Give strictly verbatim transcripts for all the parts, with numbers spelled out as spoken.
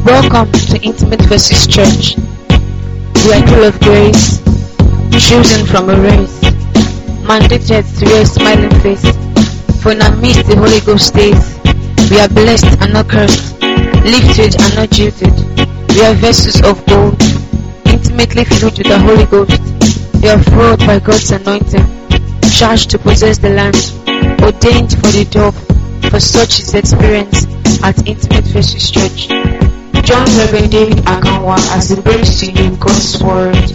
Welcome to Intimate Versus Church. We are full of grace, chosen from a race, mandated to wear a smiling face. For in our midst the Holy Ghost stays. We are blessed and not cursed, lifted and not jilted. We are vessels of gold, intimately filled with the Holy Ghost. We are filled by God's anointing, charged to possess the land, ordained for the job. For such is the experience at Intimate Versus Church. Join Reverend David Akanwa as he brings to you God's Word.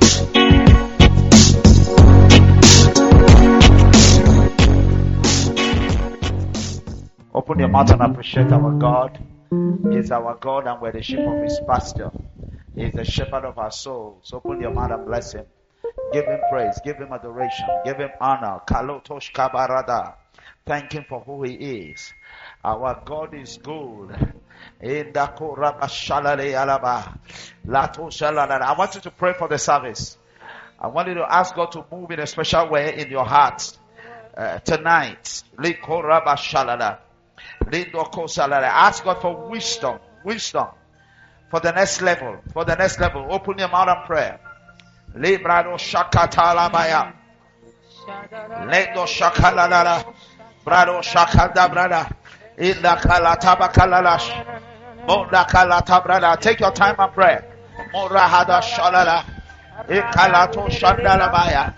Open your mouth and appreciate our God. He is our God and we're the sheep of His pasture. He is the shepherd of our souls. Open your mouth and bless Him. Give Him praise. Give Him adoration. Give Him honor. Kalotosh kabarada. Thank Him for who He is. Our God is good. I want you to pray for the service. I want you to ask God to move in a special way in your heart uh, tonight. Ask God for wisdom, wisdom for the next level, for the next level. Open your mouth and pray. Librado shakatalabaya. Ledo shakalalala. Brado shakada brada. Inda kalataba kalalash. Monda kalata brada. Take your time and pray. Morahada shalala. Ikalato shandalabaya.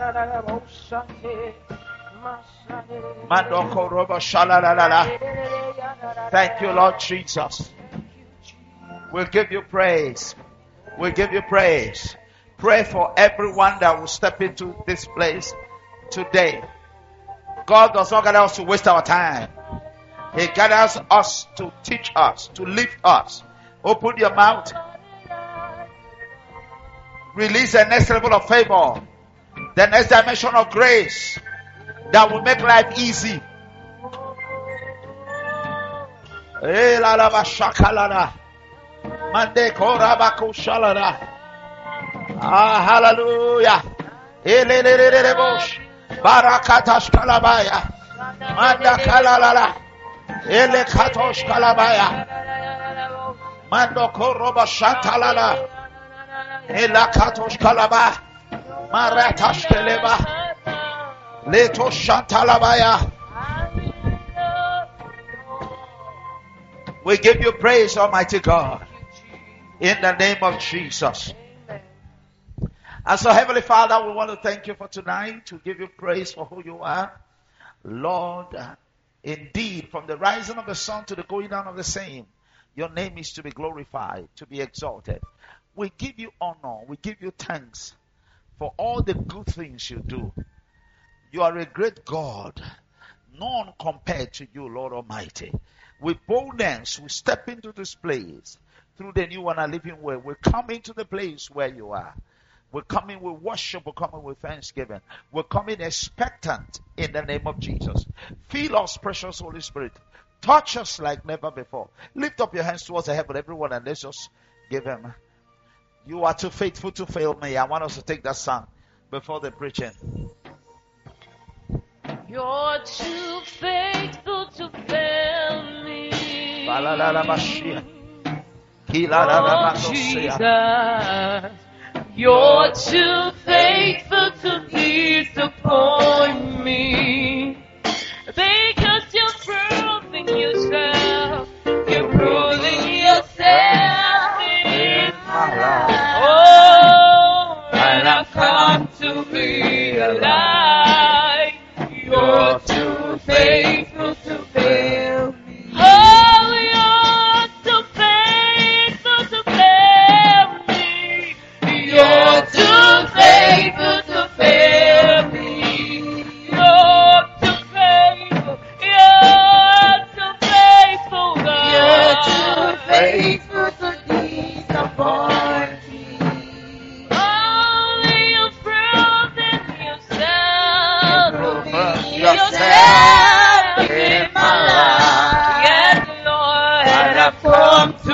Mandoko roba shalalala. Thank you, Lord Jesus. We'll give you praise. We'll give you praise. Pray for everyone that will step into this place today. God does not gather us to waste our time. He gathers us to teach us, to lift us. Open your mouth. Release the next level of favor. The next dimension of grace that will make life easy. Ah, hallelujah. Barakatash kalabaya. Manda kalalala. Ele katosh kalabaya. Mando koroba shantalala. Ela katosh kalaba. Maratash keleba. Leto shantalabaya. We give you praise, Almighty God, in the name of Jesus. And so, Heavenly Father, we want to thank you for tonight, to give you praise for who you are. Lord, indeed, from the rising of the sun to the going down of the same, your name is to be glorified, to be exalted. We give you honor, we give you thanks for all the good things you do. You are a great God, none compared to you, Lord Almighty. With boldness, we step into this place through the new and a living way. We come into the place where you are. We're coming with worship. We're coming with thanksgiving. We're coming expectant in the name of Jesus. Fill us, precious Holy Spirit. Touch us like never before. Lift up your hands towards the heaven, everyone, and let's just give Him. You are too faithful to fail me. I want us to take that song before the preaching. You're too faithful to fail me. Oh, Jesus. You're too faithful to disappoint me. Because you're proving yourself. You're proving yourself in my life. Oh, and I've come to realize you're too faithful to fail me. Oh, you're too faithful to fail me. You're too faithful to fail me. You're too faithful. You're too faithful, God. You're too faithful to disappoint me. Only you've proven yourself. Proven yourself in my life. Yes, Lord. And I've come to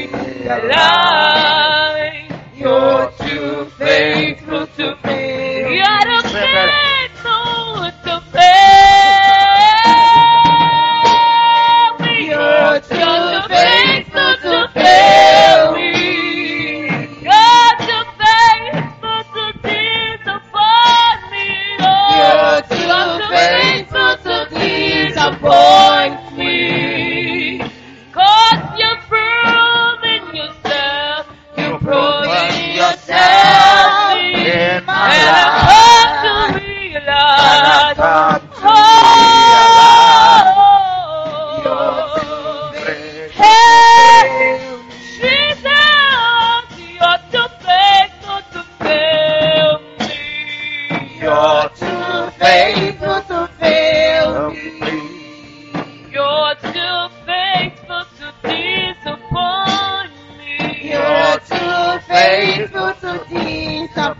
realize you're too faithful to fail. You're too faithful to fail me. You're too faithful to fail.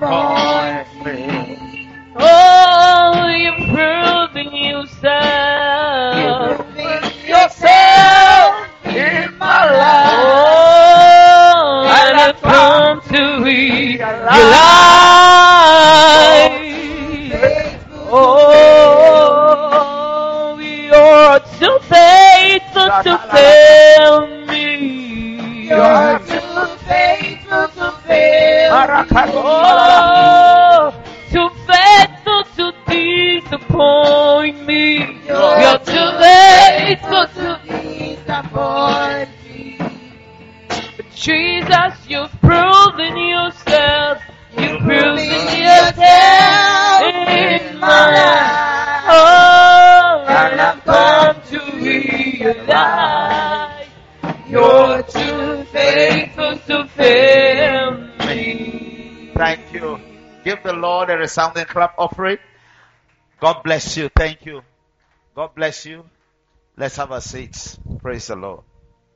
disappoint me. Oh, you've proven yourself. You've proven yourself in my life. Oh, and I've come to realize. Oh, you're too faithful to fail me. You're too faithful to fail me. Oh, too faithful to disappoint me. You're too faithful to disappoint me. But Jesus, you've proven yourself. You've proven yourself in my life. Oh, and I've come to realize you're too faithful to fail me. Thank you. Give the Lord a resounding clap offering. God bless you. Thank you. God bless you. Let's have a seat. Praise the Lord.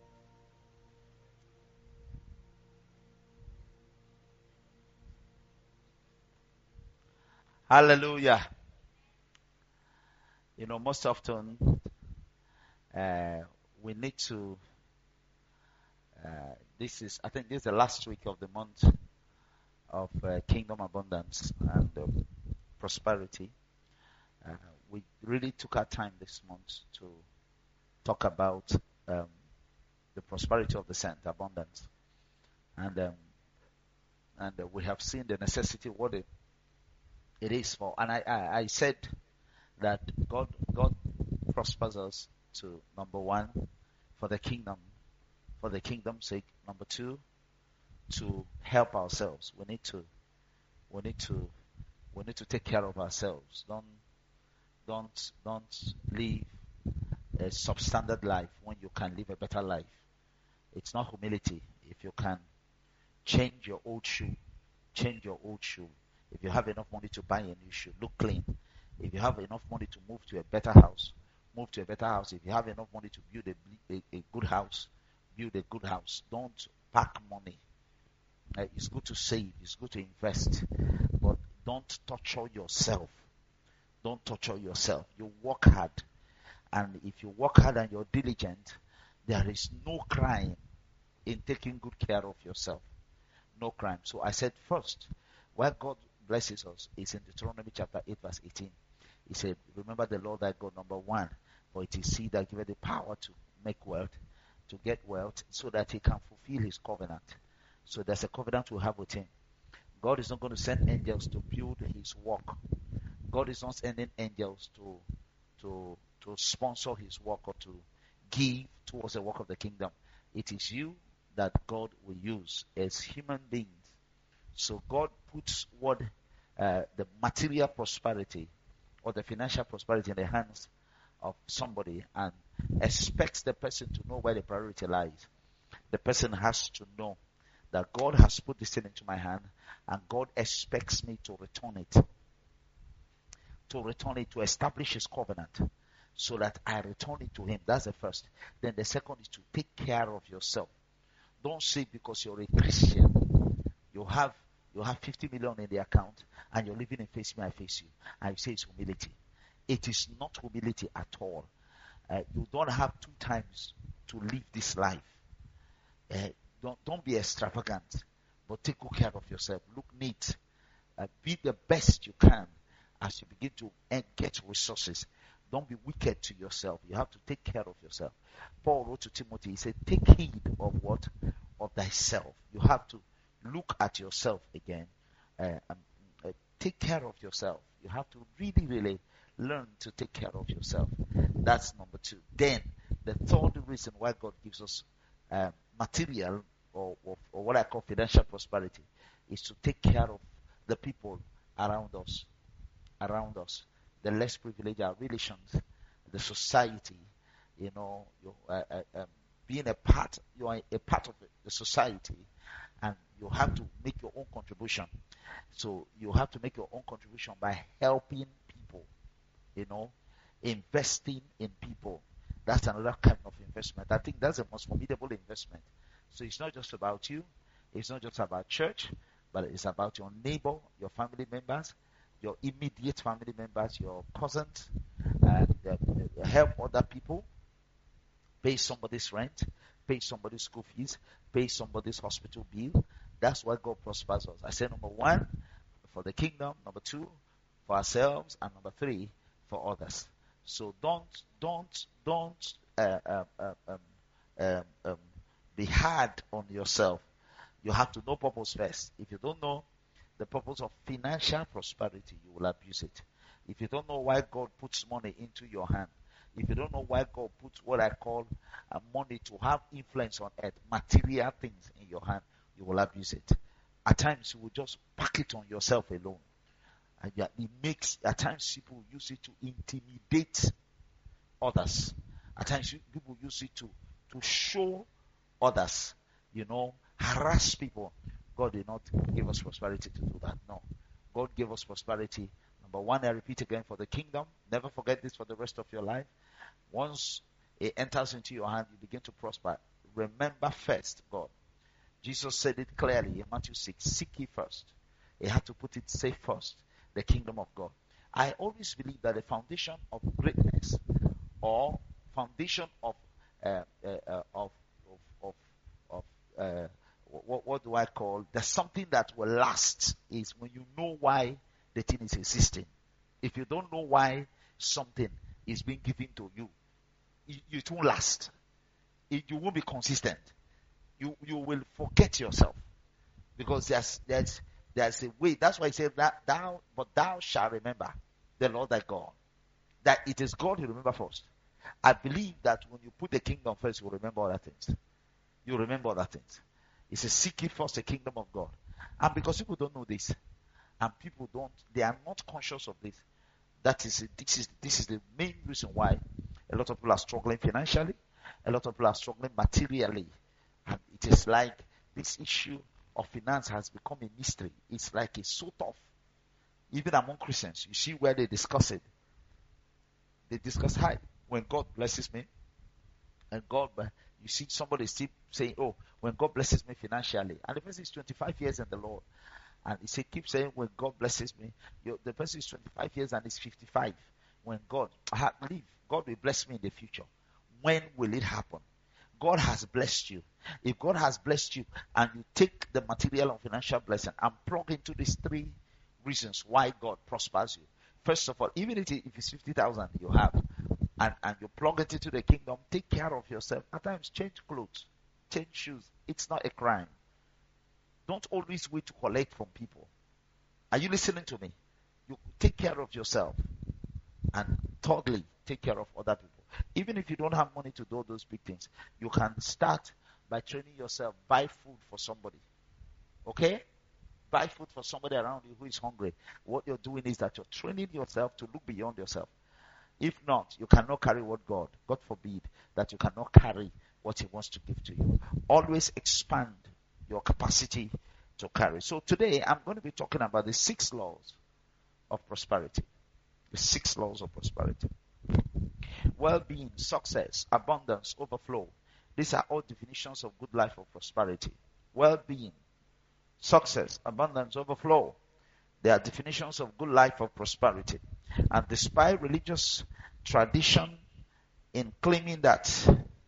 Hallelujah. You know, most often uh, we need to, uh, this is, I think this is the last week of the month of uh, Kingdom Abundance and um, Prosperity. Uh, we really took our time this month to talk about um, the prosperity of the saint, abundance. And um, and uh, we have seen the necessity, what it, it is for. And I, I, I said that God God prospers us to, number one, for the kingdom, for the kingdom's sake. Number two, to help ourselves. We need to we need to we need to take care of ourselves. Don't don't don't live a substandard life when you can live a better life. It's not humility. If you can change your old shoe, change your old shoe. If you have enough money to buy a new shoe, look clean. If you have enough money to move to a better house, move to a better house. If you have enough money to build a, a, a good house, build a good house. Don't pack money. Uh, it's good to save. It's good to invest. But don't torture yourself. Don't torture yourself. You work hard. And if you work hard and you're diligent, there is no crime in taking good care of yourself. No crime. So I said first, where God blesses us is in Deuteronomy chapter eight verse eighteen. He said, remember the Lord thy God, number one, for it is he that giveth the power to make wealth, to get wealth, so that he can fulfill his covenant. So there's a covenant we have with him. God is not going to send angels to build his work. God is not sending angels to to to sponsor his work or to give towards the work of the kingdom. It is you that God will use as human beings. So God puts what uh, the material prosperity or the financial prosperity in the hands of somebody and expects the person to know where the priority lies. The person has to know that God has put this thing into my hand and God expects me to return it. To return it, to establish his covenant so that I return it to him. That's the first. Then the second is to take care of yourself. Don't say because you're a Christian, you have you have fifty million in the account and you're living in face me, I face you. And you say it's humility. It is not humility at all. Uh, you don't have two times to live this life. Uh, don't, don't be extravagant, but take good care of yourself. Look neat. Uh, be the best you can as you begin to uh, get resources. Don't be wicked to yourself. You have to take care of yourself. Paul wrote to Timothy, he said, take heed of what? Of thyself. You have to look at yourself again. Uh, and, uh, take care of yourself. You have to really, really learn to take care of yourself. That's number two. Then, the third reason why God gives us uh, material or, or, or what I call financial prosperity is to take care of the people around us. Around us. The less privileged, our relations, the society, you know, you, uh, uh, um, being a part, you are a part of the society, and you have to make your own contribution. So you have to make your own contribution by helping people, you know, investing in people. That's another kind of investment. I think that's the most formidable investment. So it's not just about you. It's not just about church. but it's about your neighbor, your family members, your immediate family members, your cousins, and uh, help other people, pay somebody's rent, pay somebody's school fees, pay somebody's hospital bill. That's why God prospers us. I say number one, for the kingdom, number two, for ourselves, and number three, for others. So don't, don't, don't uh, um, um, um, um, be hard on yourself. You have to know purpose first. If you don't know the purpose of financial prosperity, you will abuse it. If you don't know why God puts money into your hand, if you don't know why God puts what I call uh, money to have influence on earth, material things in your hand, you will abuse it. At times, you will just pack it on yourself alone. And yeah, it makes, at times, people use it to intimidate others. At times, people use it to, to show others, you know, harass people. God did not give us prosperity to do that. No. God gave us prosperity. Number one, I repeat again, for the kingdom. Never forget this for the rest of your life. Once it enters into your hand, you begin to prosper. Remember first, God. Jesus said it clearly in Matthew six, seek ye first. You have to put it, say first, the kingdom of God. I always believe that the foundation of greatness or foundation of uh, uh, uh, of of of, of uh, what, what do I call? There's something that will last is when you know why the thing is existing. If you don't know why something is being given to you, it, it won't last. It, you won't be consistent. You you will forget yourself because there's there's there's a way. That's why he said that thou but thou shalt remember the Lord thy God. That it is God you remember first. I believe that when you put the kingdom first, you remember other things. You remember other things. It's a seek ye first the kingdom of God. And because people don't know this, and people don't, they are not conscious of this. That is, this is this is the main reason why a lot of people are struggling financially. A lot of people are struggling materially. And it is like this issue of finance has become a mystery. It's like it's so tough. Even among Christians, you see where they discuss it. They discuss, hi, when God blesses me, and God, you see somebody still saying, oh, when God blesses me financially, and the person is twenty-five years in the Lord, and he say, keep saying, when God blesses me, you, the person is twenty-five years and is fifty-five. When God, I believe God will bless me in the future. When will it happen? God has blessed you. If God has blessed you and you take the material and financial blessing and plug into these three reasons why God prospers you. First of all, even if it's fifty thousand you have and, and you plug it into the kingdom, take care of yourself. At times, change clothes, change shoes. It's not a crime. Don't always wait to collect from people. Are you listening to me? You take care of yourself. And thirdly, take care of other people. Even if you don't have money to do those big things, you can start by training yourself. Buy food for somebody. Okay? Buy food for somebody around you who is hungry. What you're doing is that you're training yourself to look beyond yourself. If not, you cannot carry what God, God forbid, that you cannot carry what He wants to give to you. Always expand your capacity to carry. So today, I'm going to be talking about the six laws of prosperity. The six laws of prosperity. Well-being, success, abundance, overflow. These are all definitions of good life of prosperity. Well-being, success, abundance, overflow. They are definitions of good life of prosperity. And despite religious tradition in claiming that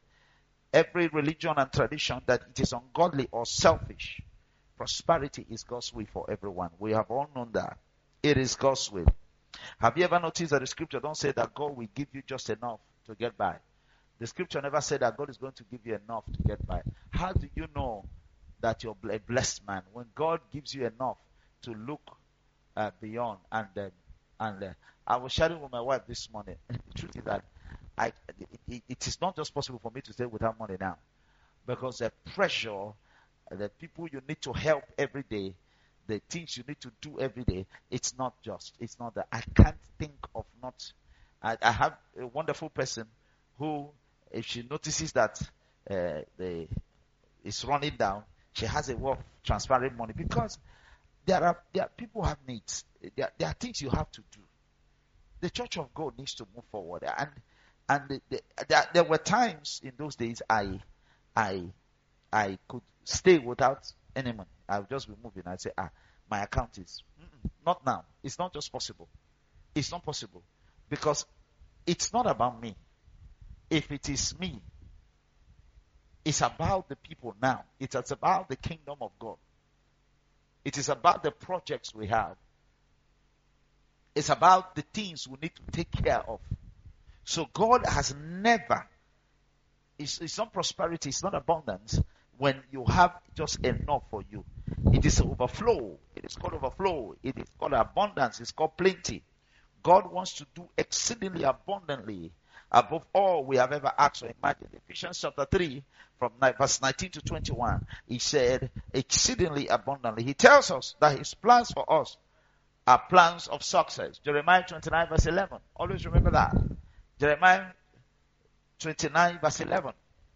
every religion and tradition that it is ungodly or selfish, prosperity is God's will for everyone. We have all known that. It is God's will. Have you ever noticed that the scripture don't say that God will give you just enough to get by? The scripture never said that God is going to give you enough to get by. How do you know that you're a blessed man? When God gives you enough to look uh, beyond. And uh, and uh, I was sharing with my wife this morning. The truth is that I, it, it is not just possible for me to stay without money now. Because the pressure, the people you need to help every day, the things you need to do every day, it's not just. It's not that. I can't think of not. I, I have a wonderful person who, if she notices that uh, the it's running down, she has a way of transferring money because there are there are, people have needs. There, there are things you have to do. The Church of God needs to move forward, and and the, the, there, there were times in those days I I I could stay without any money. I'll just be moving. I say, ah, my account is Mm-mm, not now. It's not just possible. It's not possible because it's not about me. If it is me, it's about the people now. It is about the kingdom of God. It is about the projects we have. It's about the things we need to take care of. So God has never, it's, it's not prosperity, it's not abundance when you have just enough for you. It is overflow. It is called overflow. It is called abundance. It's called plenty. God wants to do exceedingly abundantly above all we have ever asked or imagined. Ephesians chapter three, from verse nineteen to twenty-one, he said exceedingly abundantly. He tells us that his plans for us are plans of success. Jeremiah twenty-nine verse eleven. Always remember that. Jeremiah twenty-nine verse eleven.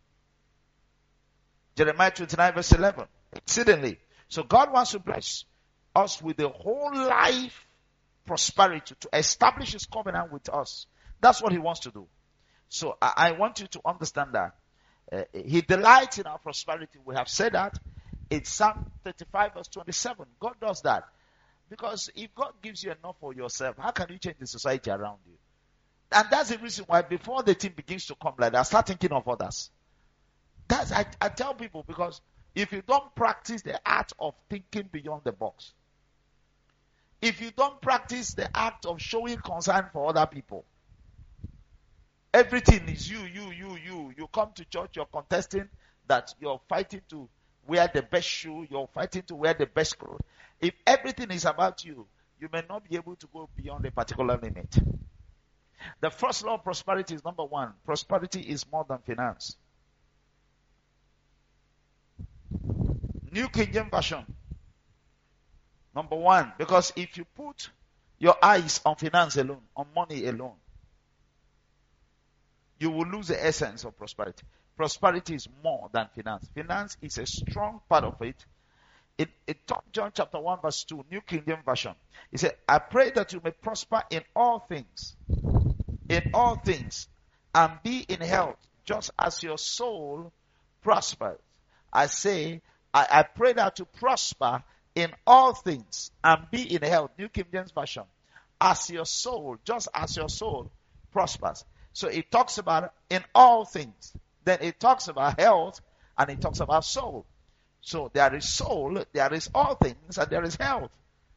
Jeremiah twenty-nine verse eleven. Exceedingly. So God wants to bless us with the whole life prosperity to establish his covenant with us. That's what he wants to do. So I, I want you to understand that uh, he delights in our prosperity. We have said that in Psalm thirty-five verse twenty-seven. God does that. Because if God gives you enough for yourself, how can you change the society around you? And that's the reason why before the thing begins to come like that, start thinking of others. That's I, I tell people, because if you don't practice the art of thinking beyond the box, if you don't practice the act of showing concern for other people, everything is you, you, you, you. You come to church, you're contesting that you're fighting to wear the best shoe, you're fighting to wear the best clothes. If everything is about you, you may not be able to go beyond a particular limit. The first law of prosperity is number one. Prosperity is more than finance. New King James Version. Number one, because if you put your eyes on finance alone, on money alone, you will lose the essence of prosperity. Prosperity is more than finance. Finance is a strong part of it. In, in John chapter one verse two, New King James Version, he said, I pray that you may prosper in all things, in all things, and be in health, just as your soul prospers. I say, I, I pray that to prosper in all things and be in health. New King James Version, as your soul, just as your soul prospers. So it talks about in all things. Then it talks about health and it talks about soul. So there is soul, there is all things, and there is health.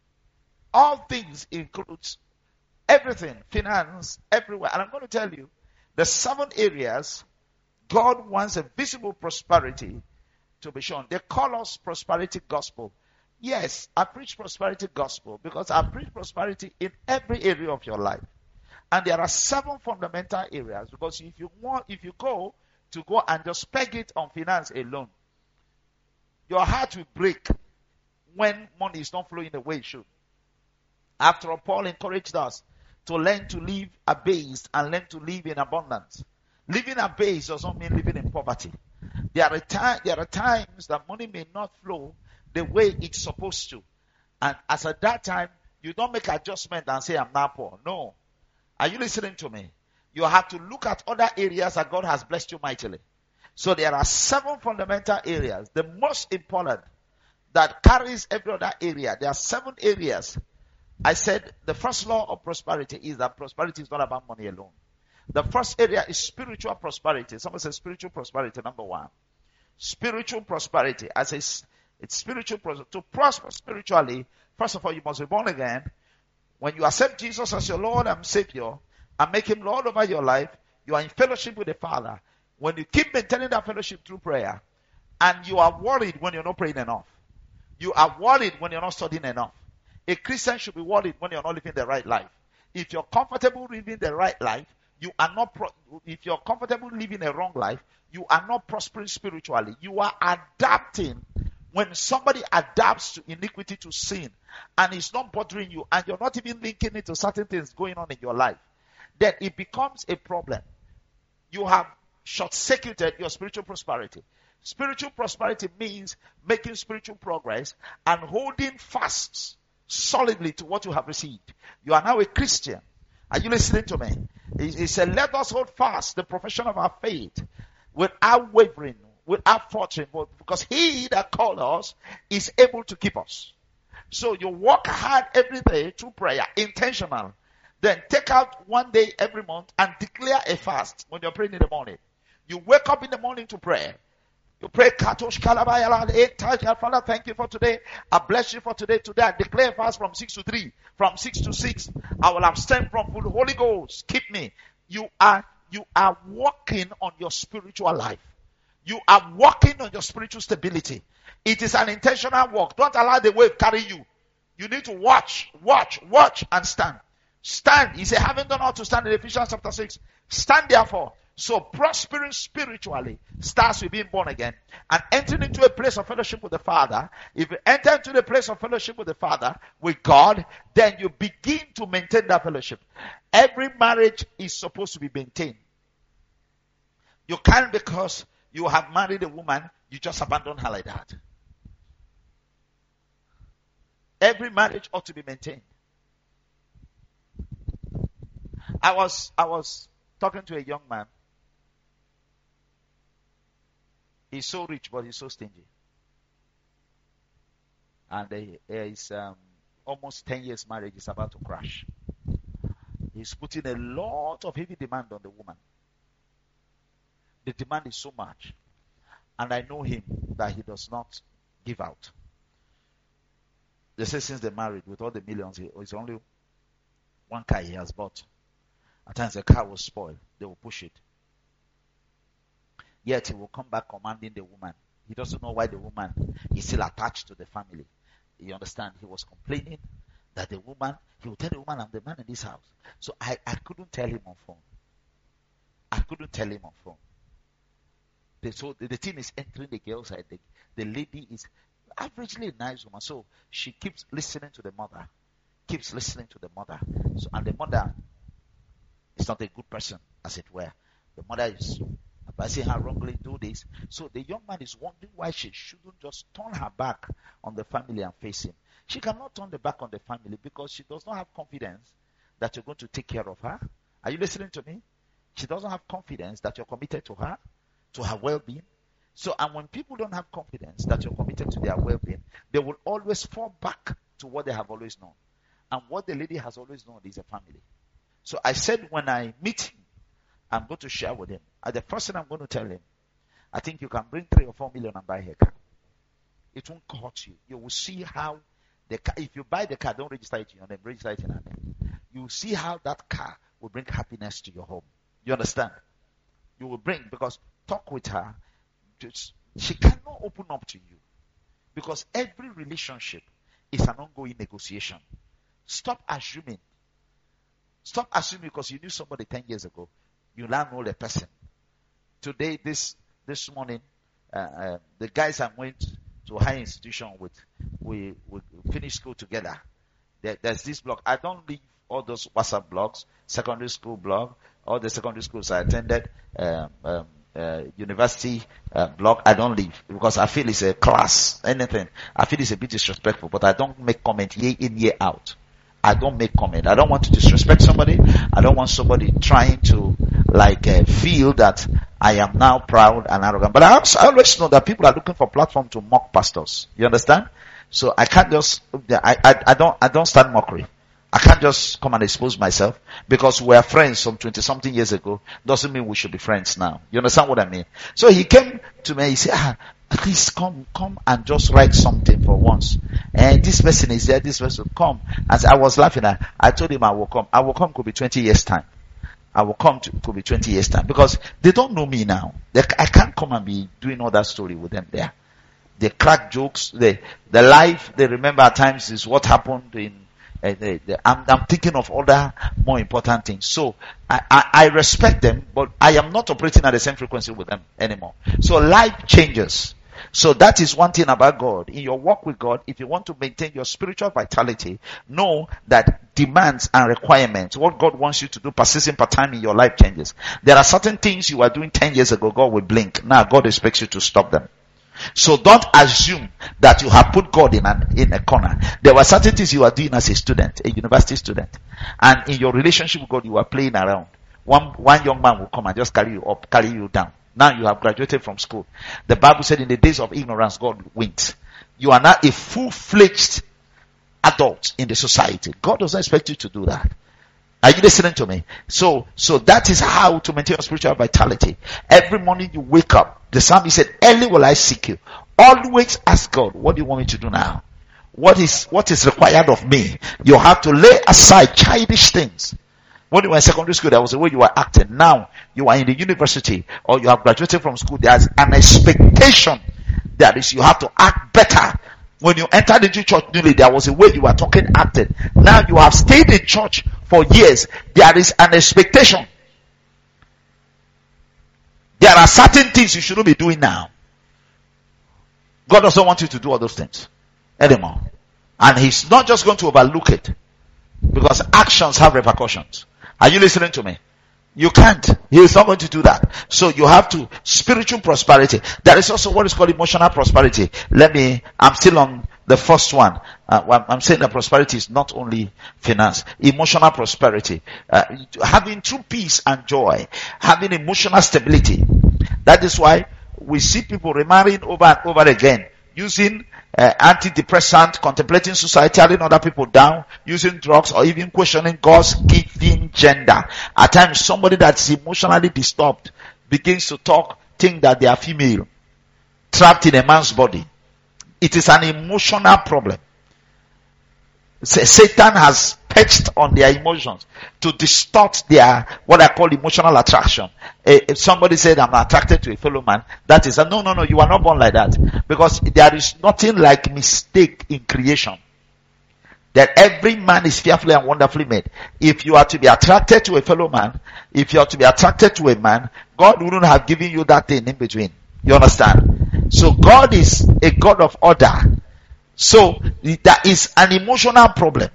All things includes everything, finance, everywhere. And I'm going to tell you, the seven areas God wants a visible prosperity to be shown. They call us prosperity gospel. Yes, I preach prosperity gospel because I preach prosperity in every area of your life. And there are seven fundamental areas, because if you want, if you go to go and just peg it on finance alone, your heart will break when money is not flowing the way it should. After all, Paul encouraged us to learn to live abased and learn to live in abundance. Living abased does not mean living in poverty. There are, time, there are times that money may not flow the way it's supposed to. And as at that time, you don't make adjustment and say, I'm not poor. No. Are you listening to me? You have to look at other areas that God has blessed you mightily. So there are seven fundamental areas. The most important that carries every other area. There are seven areas. I said the first law of prosperity is that prosperity is not about money alone. The first area is spiritual prosperity. Someone says spiritual prosperity, number one. Spiritual prosperity. I say it's spiritual prosperity. To prosper spiritually, first of all, you must be born again. When you accept Jesus as your Lord and Savior and make him Lord over your life, you are in fellowship with the Father. When you keep maintaining that fellowship through prayer, and you are worried when you're not praying enough, you are worried when you're not studying enough. A Christian should be worried when you're not living the right life. If you're comfortable living the right life, you are not. Pro- if you're comfortable living a wrong life, you are not prospering spiritually. You are adapting. When somebody adapts to iniquity, to sin, and it's not bothering you, and you're not even linking it to certain things going on in your life, then it becomes a problem. You have short-circuited your spiritual prosperity. Spiritual prosperity means making spiritual progress and holding fast solidly to what you have received. You are now a Christian. Are you listening to me? He, he said, let us hold fast the profession of our faith without wavering. without fortune, but because he that called us is able to keep us. So you work hard every day through prayer, intentional. Then take out one day every month and declare a fast when you're praying in the morning. You wake up in the morning to pray. You pray, Katosh Kalabayala, eight times. Father, thank you for today. I bless you for today. Today I declare fast from six to three. From six to six, I will abstain from food. Holy Ghost, keep me. You are, you are working on your spiritual life. You are working on your spiritual stability. It is an intentional work. Don't allow the wave carry you. You need to watch, watch, watch, and stand. Stand. He said, having done all to stand in Ephesians chapter six. Stand therefore. So prospering spiritually starts with being born again and entering into a place of fellowship with the Father. If you enter into the place of fellowship with the Father, with God, then you begin to maintain that fellowship. Every marriage is supposed to be maintained. You can't, because you have married a woman, you just abandon her like that. Every marriage ought to be maintained. I was, I was talking to a young man. He's so rich, but he's so stingy. And his um, almost ten years marriage is about to crash. He's putting a lot of heavy demand on the woman. The demand is so much. And I know him that he does not give out. They say since they married, with all the millions, it's only one car he has bought. At times the car will spoil. They will push it. Yet he will come back commanding the woman. He doesn't know why the woman is still attached to the family. You understand? He was complaining that the woman, he will tell the woman, I'm the man in this house. So I, I couldn't tell him on phone. I couldn't tell him on phone. The, so the, the team is entering the girl's side. The, the lady is averagely a nice woman. So she keeps listening to the mother. Keeps listening to the mother. So, and the mother is not a good person, as it were. The mother is advising her wrongly, do this. So the young man is wondering why she shouldn't just turn her back on the family and face him. She cannot turn the back on the family because she does not have confidence that you're going to take care of her. Are you listening to me? She doesn't have confidence that you're committed to her, to her well-being. So, and when people don't have confidence that you're committed to their well-being, they will always fall back to what they have always known. And what the lady has always known is a family. So I said, when I meet him, I'm going to share with him. And the first thing I'm going to tell him, I think you can bring three or four million and buy a car. It won't cost you. You will see how the car, if you buy the car, don't register it in your name, register it in her name. You will see how that car will bring happiness to your home. You understand? You will bring, because talk with her. Just, she cannot open up to you. Because every relationship is an ongoing negotiation. Stop assuming. Stop assuming because you knew somebody ten years ago. You now know the person. Today, this this morning, uh, uh, the guys I went to a high institution with, we, we finished school together. There, there's this blog. I don't leave all those WhatsApp blogs, secondary school blog, all the secondary schools I attended, um, um, uh, university uh, blog. I don't leave because I feel it's a class, anything. I feel it's a bit disrespectful, but I don't make comment year in, year out. I don't make comment. I don't want to disrespect somebody. I don't want somebody trying to like uh, feel that I am now proud and arrogant. But I, also, I always know that people are looking for platform to mock pastors. You understand? So I can't just, I, I, I don't, I don't stand mockery. I can't just come and expose myself because we are friends from twenty something years ago. Doesn't mean we should be friends now. You understand what I mean? So he came to me, he said, ah, at least come, come and just write something for once. And this person is there, this person, come. As I was laughing, I, I told him I will come. I will come could be twenty years time. I will come to, could be twenty years time. Because they don't know me now. They, I can't come and be doing all that story with them there. They crack jokes. They, the life they remember at times is what happened in, uh, the, the, I'm, I'm thinking of other more important things. So, I, I, I respect them, but I am not operating at the same frequency with them anymore. So life changes. So that is one thing about God. In your walk with God, if you want to maintain your spiritual vitality, know that demands and requirements, what God wants you to do persistent per time in your life changes. There are certain things you were doing ten years ago, God will blink. Now God expects you to stop them. So don't assume that you have put God in an, in a corner. There were certain things you were doing as a student, a university student. And in your relationship with God, you were playing around. One, one young man will come and just carry you up, carry you down. Now you have graduated from school. The Bible said in the days of ignorance, God winked. You are now a full-fledged adult in the society. God doesn't expect you to do that. Are you listening to me? So, so that is how to maintain your spiritual vitality. Every morning you wake up. The psalmist said, early will I seek you. Always ask God, what do you want me to do now? What is, what is required of me? You have to lay aside childish things. When you were in secondary school, there was a way you were acting. Now, you are in the university or you have graduated from school. There's an expectation that is you have to act better. When you entered into church newly, there was a way you were talking, acted. Now you have stayed in church for years. There is an expectation. There are certain things you shouldn't be doing now. God doesn't want you to do all those things anymore. And He's not just going to overlook it, because actions have repercussions. Are you listening to me? You can't. He is not going to do that. So you have to, spiritual prosperity. There is also what is called emotional prosperity. Let me, I'm still on the first one. Uh, I'm saying that prosperity is not only finance. Emotional prosperity. Uh, having true peace and joy. Having emotional stability. That is why we see people remarrying over and over again. Using uh, antidepressant, contemplating suicide, tearing other people down, using drugs, or even questioning God's given gender. At times, somebody that's emotionally disturbed begins to talk, think that they are female, trapped in a man's body. It is an emotional problem. Satan has perched on their emotions to distort their, what I call emotional attraction. If somebody said, I'm attracted to a fellow man, that is, a, no, no, no, you are not born like that. Because there is nothing like mistake in creation. That every man is fearfully and wonderfully made. If you are to be attracted to a fellow man, if you are to be attracted to a man, God wouldn't have given you that thing in between. You understand? So God is a God of order. So that is an emotional problem.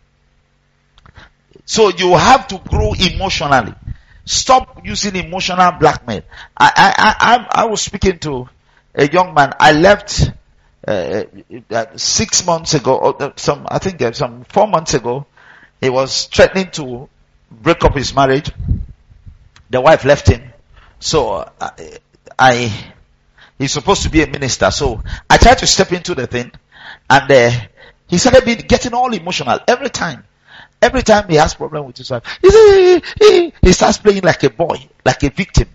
So you have to grow emotionally. Stop using emotional blackmail. I I I, I was speaking to a young man. I left uh, uh, six months ago. Or some I think uh, some four months ago. He was threatening to break up his marriage. The wife left him. So uh, I he's supposed to be a minister. So I tried to step into the thing. And uh, he started being, getting all emotional every time. Every time he has problem with his wife, he, he, he starts playing like a boy, like a victim.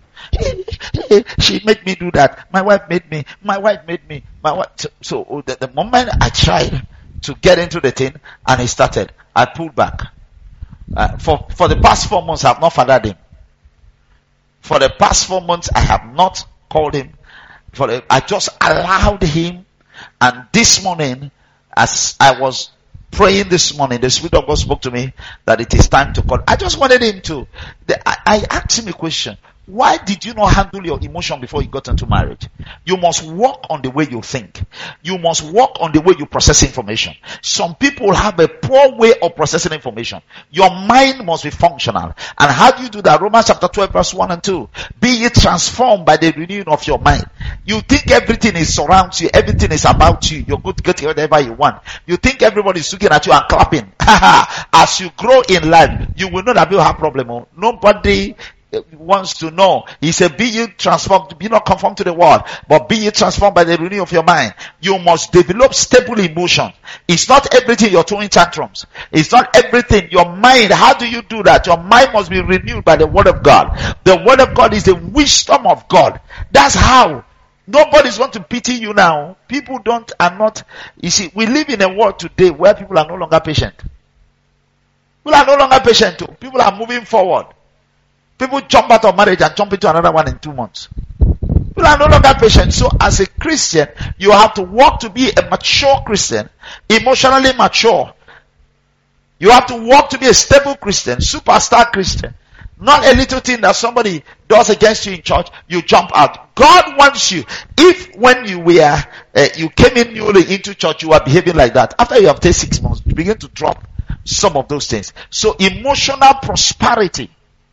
She made me do that. My wife made me. My wife made me. My wife. So, so the, the moment I tried to get into the thing, and he started, I pulled back. Uh, for for the past four months, I have not fathered him. For the past four months, I have not called him. For the, I just allowed him. And this morning, as I was praying this morning, the Spirit of God spoke to me that it is time to call. I just wanted him to, the, I, I asked him a question. Why did you not handle your emotion before you got into marriage? You must work on the way you think. You must work on the way you process information. Some people have a poor way of processing information. Your mind must be functional. And how do you do that? Romans chapter twelve verse one and two. Be ye transformed by the renewing of your mind. You think everything is surrounds you. Everything is about you. You're good to get whatever you want. You think everybody is looking at you and clapping. As you grow in life, you will know that you have problem. Nobody wants to know. He said, be you transformed, be not conformed to the world, but be you transformed by the renewing of your mind. You must develop stable emotion. It's not everything you're throwing tantrums. It's not everything. Your mind, how do you do that? Your mind must be renewed by the word of God. The word of God is the wisdom of God. That's how. Nobody's going to pity you now. People don't, are not, you see, we live in a world today where people are no longer patient. People are no longer patient too. People are moving forward. People jump out of marriage and jump into another one in two months. People are no longer patient. So as a Christian, you have to work to be a mature Christian, emotionally mature. You have to work to be a stable Christian, superstar Christian. Not a little thing that somebody does against you in church, you jump out. God wants you. If when you were, uh, you came in newly into church, you were behaving like that. After you have taken six months, you begin to drop some of those things. So emotional prosperity.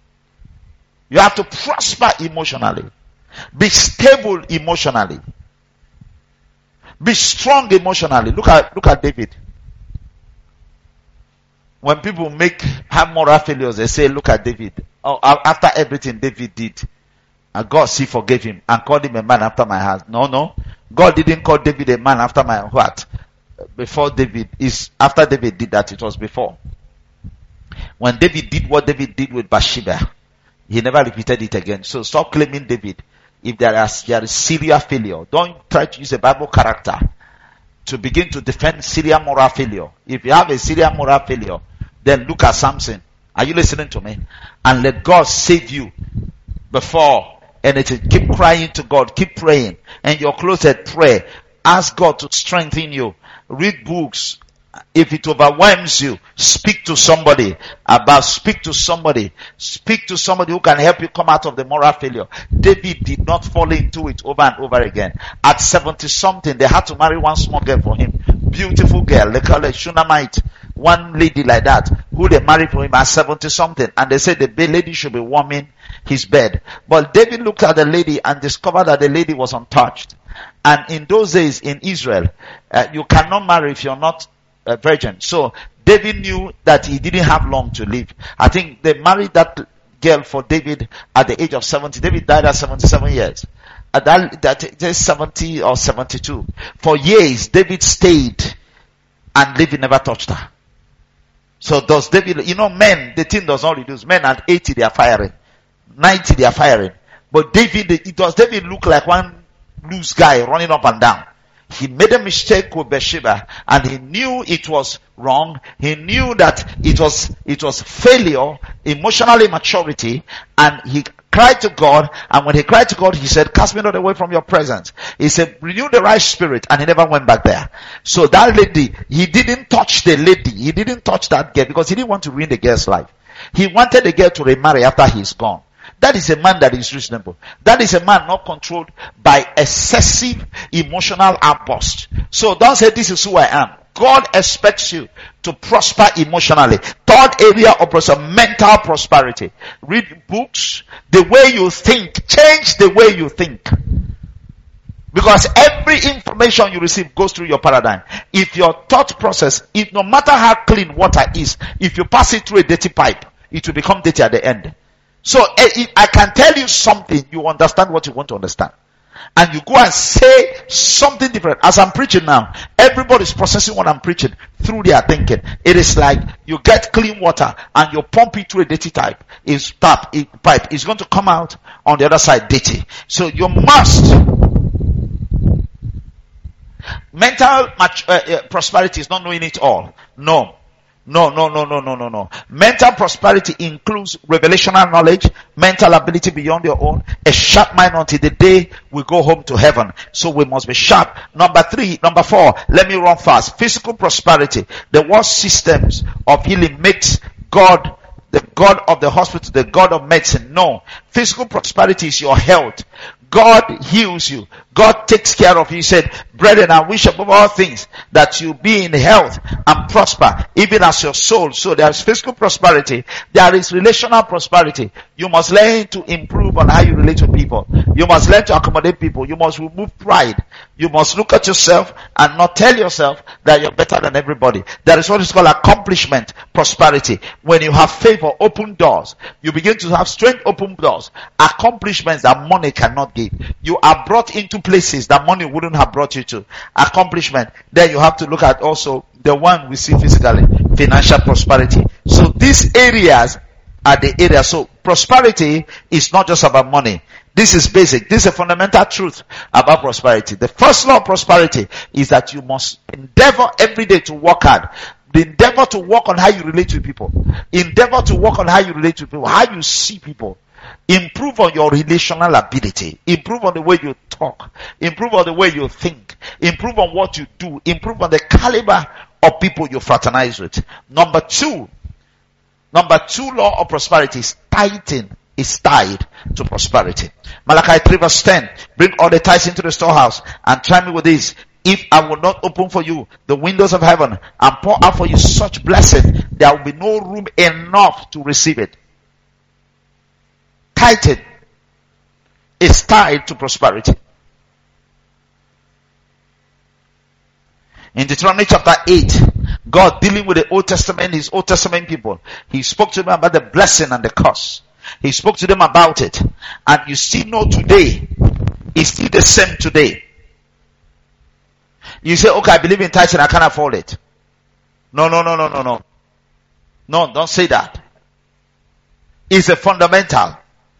You have to prosper emotionally. Be stable emotionally. Be strong emotionally. Look at, look at David. When people make, have moral failures, they say, look at David. Oh, after everything David did. And God see forgave him and called him a man after my heart. No, no. God didn't call David a man after my heart. Before David is, after David did that, it was before. When David did what David did with Bathsheba, he never repeated it again. So stop claiming David. If there is, there is serious failure, don't try to use a Bible character to begin to defend serious moral failure. If you have a serious moral failure, then look at Samson. Are you listening to me? And let God save you before anything. Keep crying to God. Keep praying. And your closet, pray. Ask God to strengthen you. Read books. If it overwhelms you, speak to somebody about, speak to somebody, speak to somebody who can help you come out of the moral failure. David did not fall into it over and over again. At seventy something, they had to marry one small girl for him. Beautiful girl. They call her Shunammite. One lady like that, who they married for him at seventy something. And they said the lady should be warming his bed. But David looked at the lady and discovered that the lady was untouched. And in those days in Israel, uh, you cannot marry if you're not a virgin. So David knew that he didn't have long to live. I think they married that girl for David at the age of seventy. David died at seventy-seven years. At that, that seventy or seventy-two. For years, David stayed and David never touched her. So does David, you know, men, the thing does not reduce. Men at eighty, they are firing. ninety, they are firing. But David, it does David look like one loose guy running up and down. He made a mistake with Bathsheba and he knew it was wrong. He knew that it was, it was failure, emotional immaturity, and he cried to God. And when he cried to God, he said, cast me not away from your presence. He said, renew the right spirit, and he never went back there. So that lady, he didn't touch the lady. He didn't touch that girl because he didn't want to ruin the girl's life. He wanted the girl to remarry after he's gone. That is a man that is reasonable. That is a man not controlled by excessive emotional outburst. So don't say this is who I am. God expects you to prosper emotionally. Third area of prosperity, mental prosperity. Read books. The way you think. Change the way you think. Because every information you receive goes through your paradigm. If your thought process, if no matter how clean water is, if you pass it through a dirty pipe, it will become dirty at the end. So if I can tell you something, you understand what you want to understand. And you go and say something different. As I'm preaching now, everybody's processing what I'm preaching through their thinking. It is like you get clean water and you pump it through a dirty type. Is tap, it, pipe. It's going to come out on the other side dirty. So you must. Mental mat- uh, uh, prosperity is not knowing it all. No. No, no, no, no, no, no, no. Mental prosperity includes revelational knowledge, mental ability beyond your own, a sharp mind until the day we go home to heaven. So we must be sharp. Number three, number four, let me run fast. Physical prosperity. The world systems of healing makes God the God of the hospital, the God of medicine. No. Physical prosperity is your health. God heals you. God takes care of you. He said, brethren, I wish above all things that you be in health and prosper, even as your soul. So there is physical prosperity. There is relational prosperity. You must learn to improve on how you relate to people. You must learn to accommodate people. You must remove pride. You must look at yourself and not tell yourself that you're better than everybody. There is what is called accomplishment prosperity. When you have favor, open doors. You begin to have strength, open doors. Accomplishments that money cannot give. You are brought into places that money wouldn't have brought you to. Accomplishment. Then you have to look at also the one we see physically, financial prosperity. So these areas are the areas. So prosperity is not just about money. This is basic. This is a fundamental truth about prosperity. The first law of prosperity is that you must endeavor every day to work hard. The endeavor to work on how you relate to people. Endeavor to work on how you relate to people, how you see people. Improve on your relational ability. Improve on the way you talk. Improve on the way you think. Improve on what you do. Improve on the caliber of people you fraternize with. Number two, number two law of prosperity is tithing is tied to prosperity. Malachi three verse ten. Bring all the tithes into the storehouse and try me with this. If I will not open for you the windows of heaven and pour out for you such blessing, there will be no room enough to receive it. Tithing is tied to prosperity. In Deuteronomy chapter eight, God dealing with the Old Testament, his Old Testament people, he spoke to them about the blessing and the curse. He spoke to them about it. And you still know today, it's still the same today. You say, okay, I believe in tithing, I can't afford it. No, no, no, no, no, no. No, don't say that. It's a fundamental.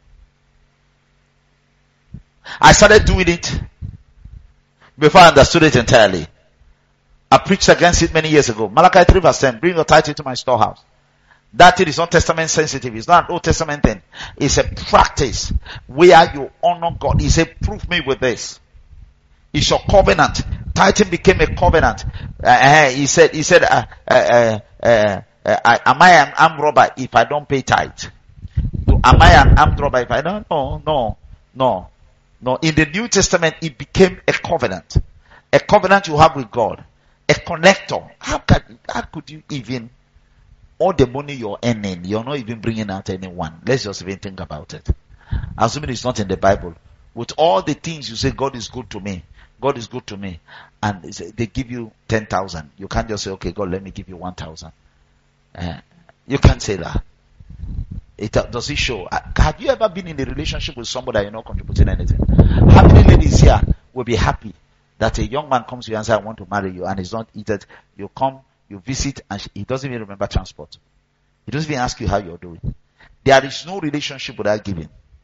I started doing it before I understood it entirely. I preached against it many years ago. Malachi three verse ten, bring your tithe into my storehouse. That thing is not Testament sensitive. It's not an Old Testament thing. It's a practice where you honor God. He said, prove me with this. It's your covenant. Tithing became a covenant. Uh, he said, he said, uh, uh, uh, uh, uh, am I an armed robber if I don't pay tithe? Am I an armed robber if I don't? No, no, no, no. In the New Testament, it became a covenant. A covenant you have with God. A connector. How can, how could you even, all the money you're earning, you're not even bringing out anyone. Let's just even think about it. Assuming it's not in the Bible. With all the things you say, God is good to me. God is good to me. And they give you ten thousand. You can't just say, okay, God, let me give you one thousand. Uh, you can't say that. It, does it show? Uh, have you ever been in a relationship with somebody that you're not contributing anything? How many ladies here will be happy that a young man comes to you and says, I want to marry you, and he's not eaten? You come, you visit, and he doesn't even remember transport. He doesn't even ask you how you're doing. There is no relationship without giving.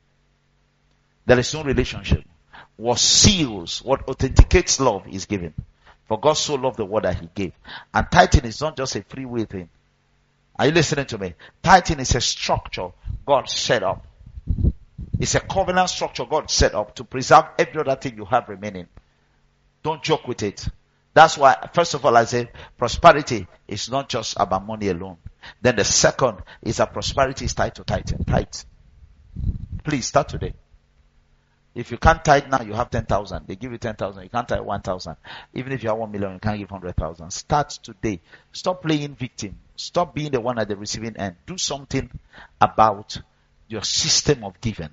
There is no relationship. What seals, what authenticates love is giving. For God so loved the world that he gave. And tithing is not just a free will thing. Are you listening to me? Tithing is a structure God set up. It's a covenant structure God set up to preserve every other thing you have remaining. Don't joke with it. That's why, first of all, I say prosperity is not just about money alone. Then the second is that prosperity is tied to tithing. Tithe. Please start today. If you can't tithe now, you have ten thousand. They give you ten thousand. You can't tithe one thousand. Even if you have one million, you can't give one hundred thousand. Start today. Stop playing victim. Stop being the one at the receiving end. Do something about your system of giving.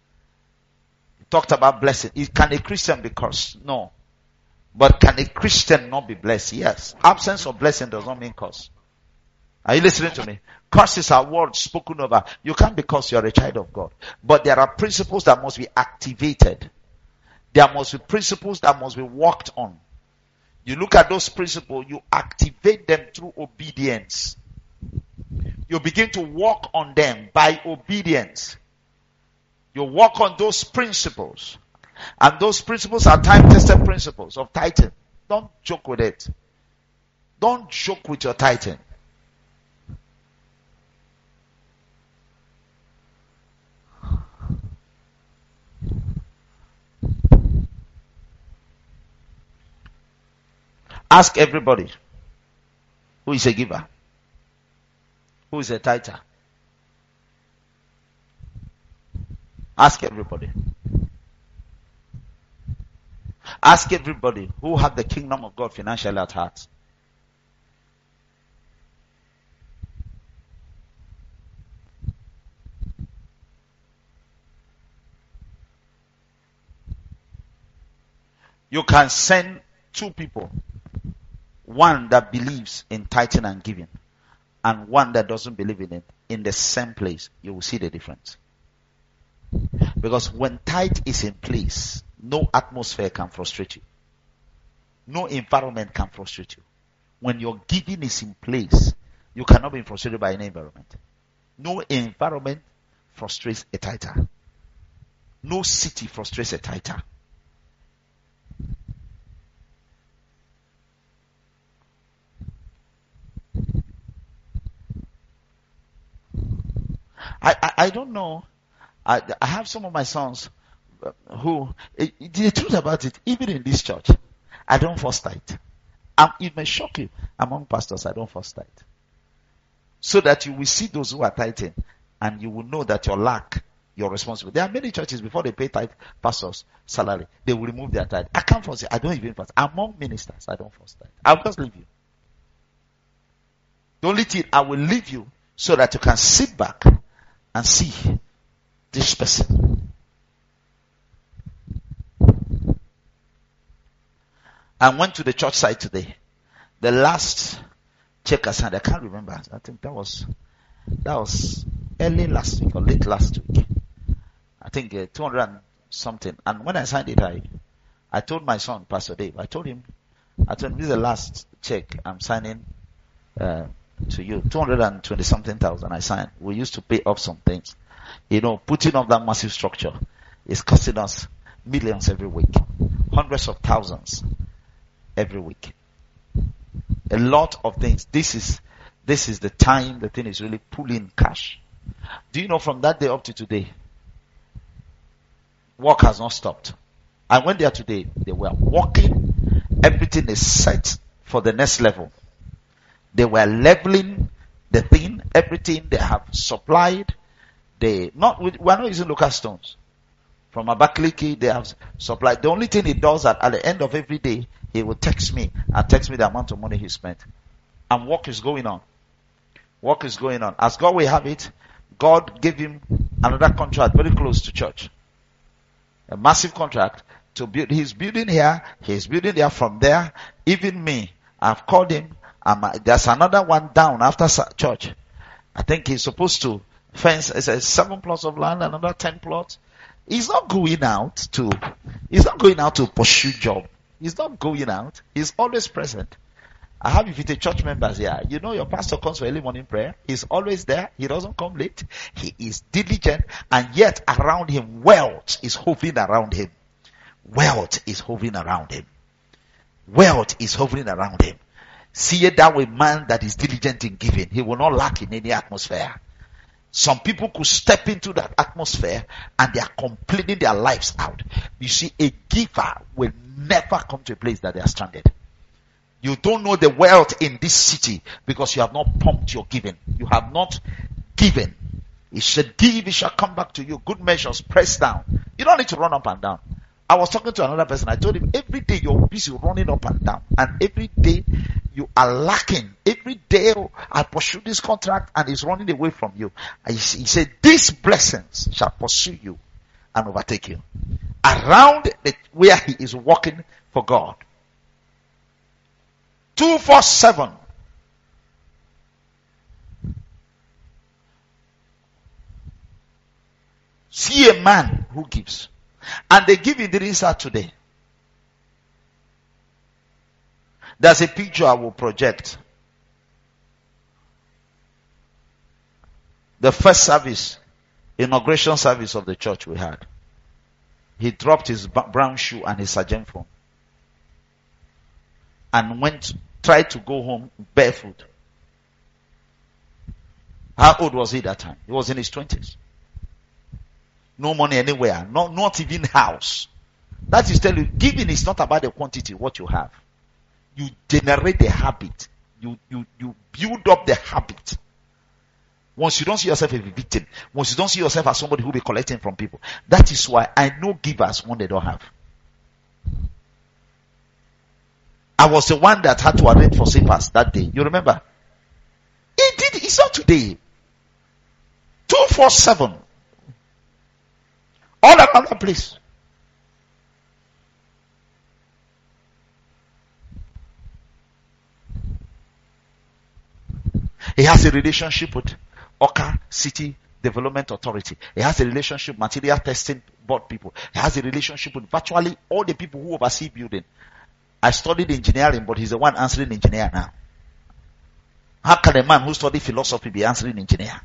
You talked about blessing. Can a Christian be cursed? No. But can a Christian not be blessed? Yes. Absence of blessing does not mean curse. Are you listening to me? Curses are words spoken over. You can't because you're a child of God. But there are principles that must be activated. There must be principles that must be worked on. You look at those principles, you activate them through obedience. You begin to work on them by obedience. You work on those principles. And those principles are time-tested principles of tithing. Don't joke with it. Don't joke with your tithing. Ask everybody who is a giver, who is a tither. Ask everybody. Ask everybody who have the kingdom of God financially at heart. You can send two people. One that believes in tithing and giving, and one that doesn't believe in it, in the same place. You will see the difference. Because when tithe is in place, no atmosphere can frustrate you. No environment can frustrate you. When your giving is in place, you cannot be frustrated by any environment. No environment frustrates a tither. No city frustrates a tither. I, I, I don't know. I, I have some of my sons who, it, it, the truth about it, even in this church, I don't force tithe. Um, it may shock you. Among pastors, I don't force tithe. So that you will see those who are tithing and you will know that your lack, you're responsible. There are many churches, before they pay tithe pastors' salary, they will remove their tithe. I can't force it. I don't even force. Among ministers, I don't force tithe. I'll just leave you. The only thing, I will leave you so that you can sit back and see this person. I went to the church site today. The last check I signed, I can't remember. I think that was, that was early last week or late last week. I think uh, two hundred and something. And when I signed it, I, I told my son, Pastor Dave, I told him, I told him, this is the last check I'm signing, uh, to you. two hundred twenty something thousand I signed. We used to pay off some things. You know, putting up that massive structure is costing us millions every week. Hundreds of thousands every week. A lot of things. This is, this is the time the thing is really pulling cash. Do you know from that day up to today, work has not stopped. I went there today. They were working. Everything is set for the next level. They were leveling the thing. Everything they have supplied. They not. We are not using local stones. From Abakaliki, they have supplied. The only thing he does at, at the end of every day, he will text me and text me the amount of money he spent. And work is going on. Work is going on. As God will have it, God gave him another contract very close to church. A massive contract to build. He's building here. He's building there. From there, even me, I've called him. Um, there's another one down after church. I think he's supposed to fence. It's a seven plots of land, another ten plots. He's not going out to. He's not going out to pursue job. He's not going out. He's always present. I have if it's a church members here. You know your pastor comes for early morning prayer. He's always there. He doesn't come late. He is diligent, and yet around him, wealth is hovering around him. Wealth is hovering around him. Wealth is hovering around him. See it that way, man that is diligent in giving. He will not lack in any atmosphere. Some people could step into that atmosphere and they are completing their lives out. You see, a giver will never come to a place that they are stranded. You don't know the wealth in this city because you have not pumped your giving. You have not given. It shall give, it shall come back to you. Good measures, pressed down. You don't need to run up and down. I was talking to another person. I told him, every day you're busy running up and down. And every day you are lacking. Every day I pursue this contract and it's running away from you. He said, these blessings shall pursue you and overtake you. Around the, where he is working for God. two four seven. See a man who gives. And they give in the start today. There's a picture I will project. The first service, inauguration service of the church we had. He dropped his brown shoe and his sergeant phone. And went, tried to go home barefoot. How old was he that time? He was in his twenties. No money anywhere. Not, not even house. That is telling you, giving is not about the quantity, what you have. You generate the habit. You, you, you build up the habit. Once you don't see yourself as a victim, once you don't see yourself as somebody who will be collecting from people, that is why I know givers when they don't have. I was the one that had to arrange for sleepers that day. You remember? He did. It's not today. two four seven. All around the place. He has a relationship with Oka City Development Authority. He has a relationship with Material Testing Board people. He has a relationship with virtually all the people who oversee building. I studied engineering, but he's the one answering engineer now. How can a man who studied philosophy be answering engineer?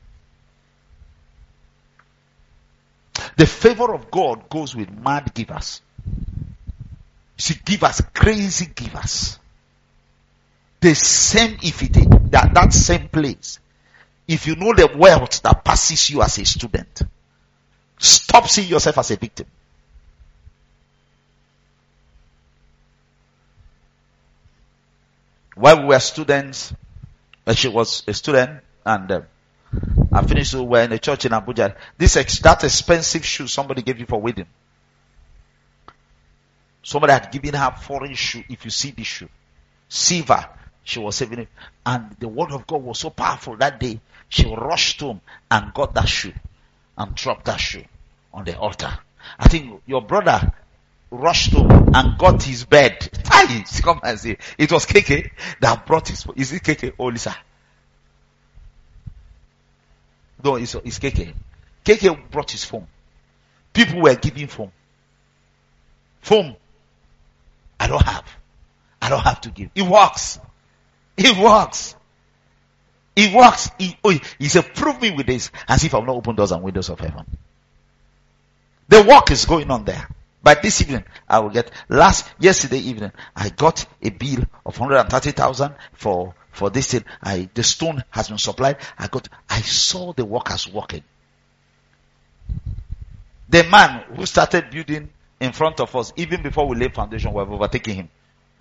The favor of God goes with mad givers. See, givers, crazy givers. The same, if it is that, that same place. If you know the wealth that passes you as a student, stop seeing yourself as a victim. While we were students, she was a student, and uh, I finished, we were in a church in Abuja. This ex, that expensive shoe somebody gave you for wedding. Somebody had given her foreign shoe. If you see this shoe, silver, she was saving it. And the word of God was so powerful that day. She rushed home and got that shoe and dropped that shoe on the altar. I think your brother rushed home and got his bed. Come and see. It was K K that brought his. Is it K K or Lisa? No, it's, it's K K. K K brought his phone. People were giving phone. Phone. I don't have. I don't have to give. It works. It works. It works. He, oh, he said, prove me with this as if I've not opened doors and windows of heaven. The work is going on there. But this evening, I will get, last, yesterday evening, I got a bill of one hundred thirty thousand for, for this thing. I, the stone has been supplied. I got, I saw the workers working. The man who started building in front of us, even before we laid foundation, we have overtaken him.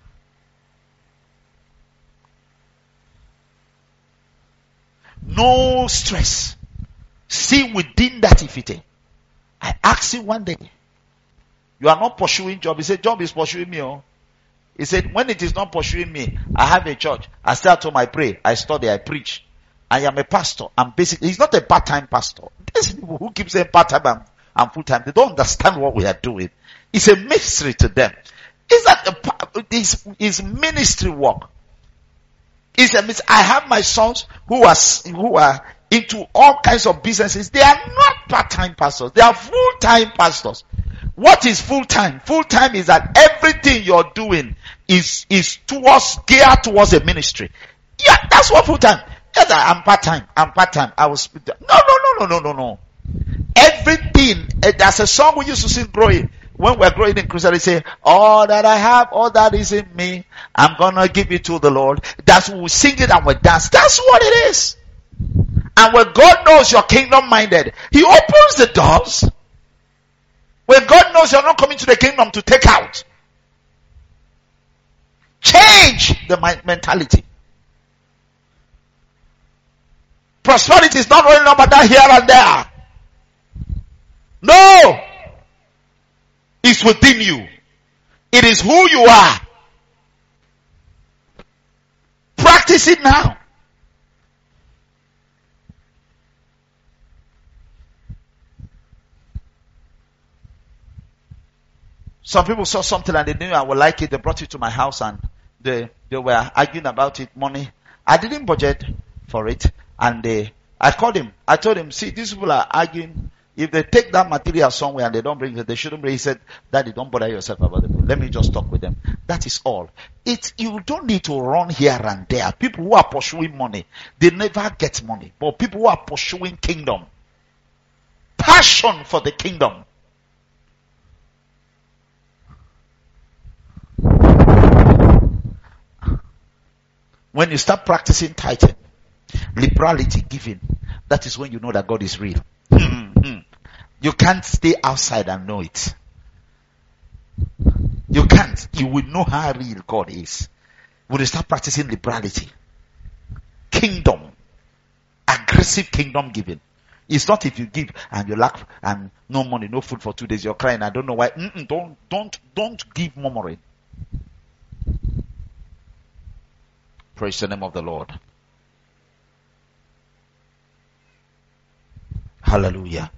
No stress. See within that ifite. I asked him one day, you are not pursuing job. He said, job is pursuing me. Oh. He said, when it is not pursuing me, I have a church. I stay at home, I pray, I study, I preach. I am a pastor. I'm basically, he's not a part-time pastor. These people who keep saying part-time and, and full-time, they don't understand what we are doing. It's a mystery to them. Is that a, his, his ministry work? It's a mystery. I have my sons who are, who are into all kinds of businesses. They are not part-time pastors. They are full-time pastors. What is full-time? Full-time is that everything you're doing is, is towards, geared towards a ministry. Yeah, that's what full-time. Yes, I'm part-time. I'm part-time. I will speak. No, no, no, no, no, no, no. Everything. Uh, there's a song we used to sing growing. When we're growing in Christianity, say, all that I have, all that is in me, I'm gonna give it to the Lord. That's when we sing it and we dance. That's what it is. And when God knows you're kingdom minded, He opens the doors. When God knows you're not coming to the kingdom to take out, change the mentality. Prosperity is not running about that here and there. No! It's within you. It is who you are. Practice it now. Some people saw something and they knew I would like it. They brought it to my house and they, they were arguing about it, money. I didn't budget for it. And they, I called him. I told him, see, these people are arguing. If they take that material somewhere and they don't bring it, they shouldn't bring it. He said, Daddy, don't bother yourself about it. Let me just talk with them. That is all. It's, you don't need to run here and there. People who are pursuing money, they never get money. But people who are pursuing kingdom, passion for the kingdom. When you start practicing tithing, liberality, giving, that is when you know that God is real. You can't stay outside and know it. You can't. You will know how real God is. When you start practicing liberality, kingdom, aggressive kingdom giving. It's not if you give and you lack and no money, no food for two days, you're crying, I don't know why. Mm-mm, don't, don't, don't give murmuring. Praise the name of the Lord. Hallelujah.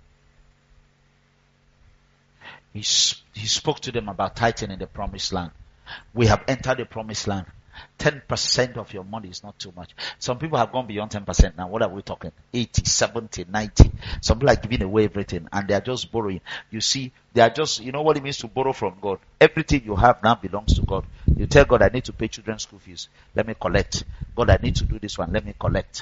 He, he spoke to them about tithing in the promised land. We have entered the promised land. ten percent of your money is not too much. Some people have gone beyond ten percent now. What are we talking? eighty, seventy, ninety. Some people are giving away everything and they are just borrowing. You see, they are just, you know what it means to borrow from God. Everything you have now belongs to God. You tell God, I need to pay children's school fees. Let me collect. God, I need to do this one. Let me collect.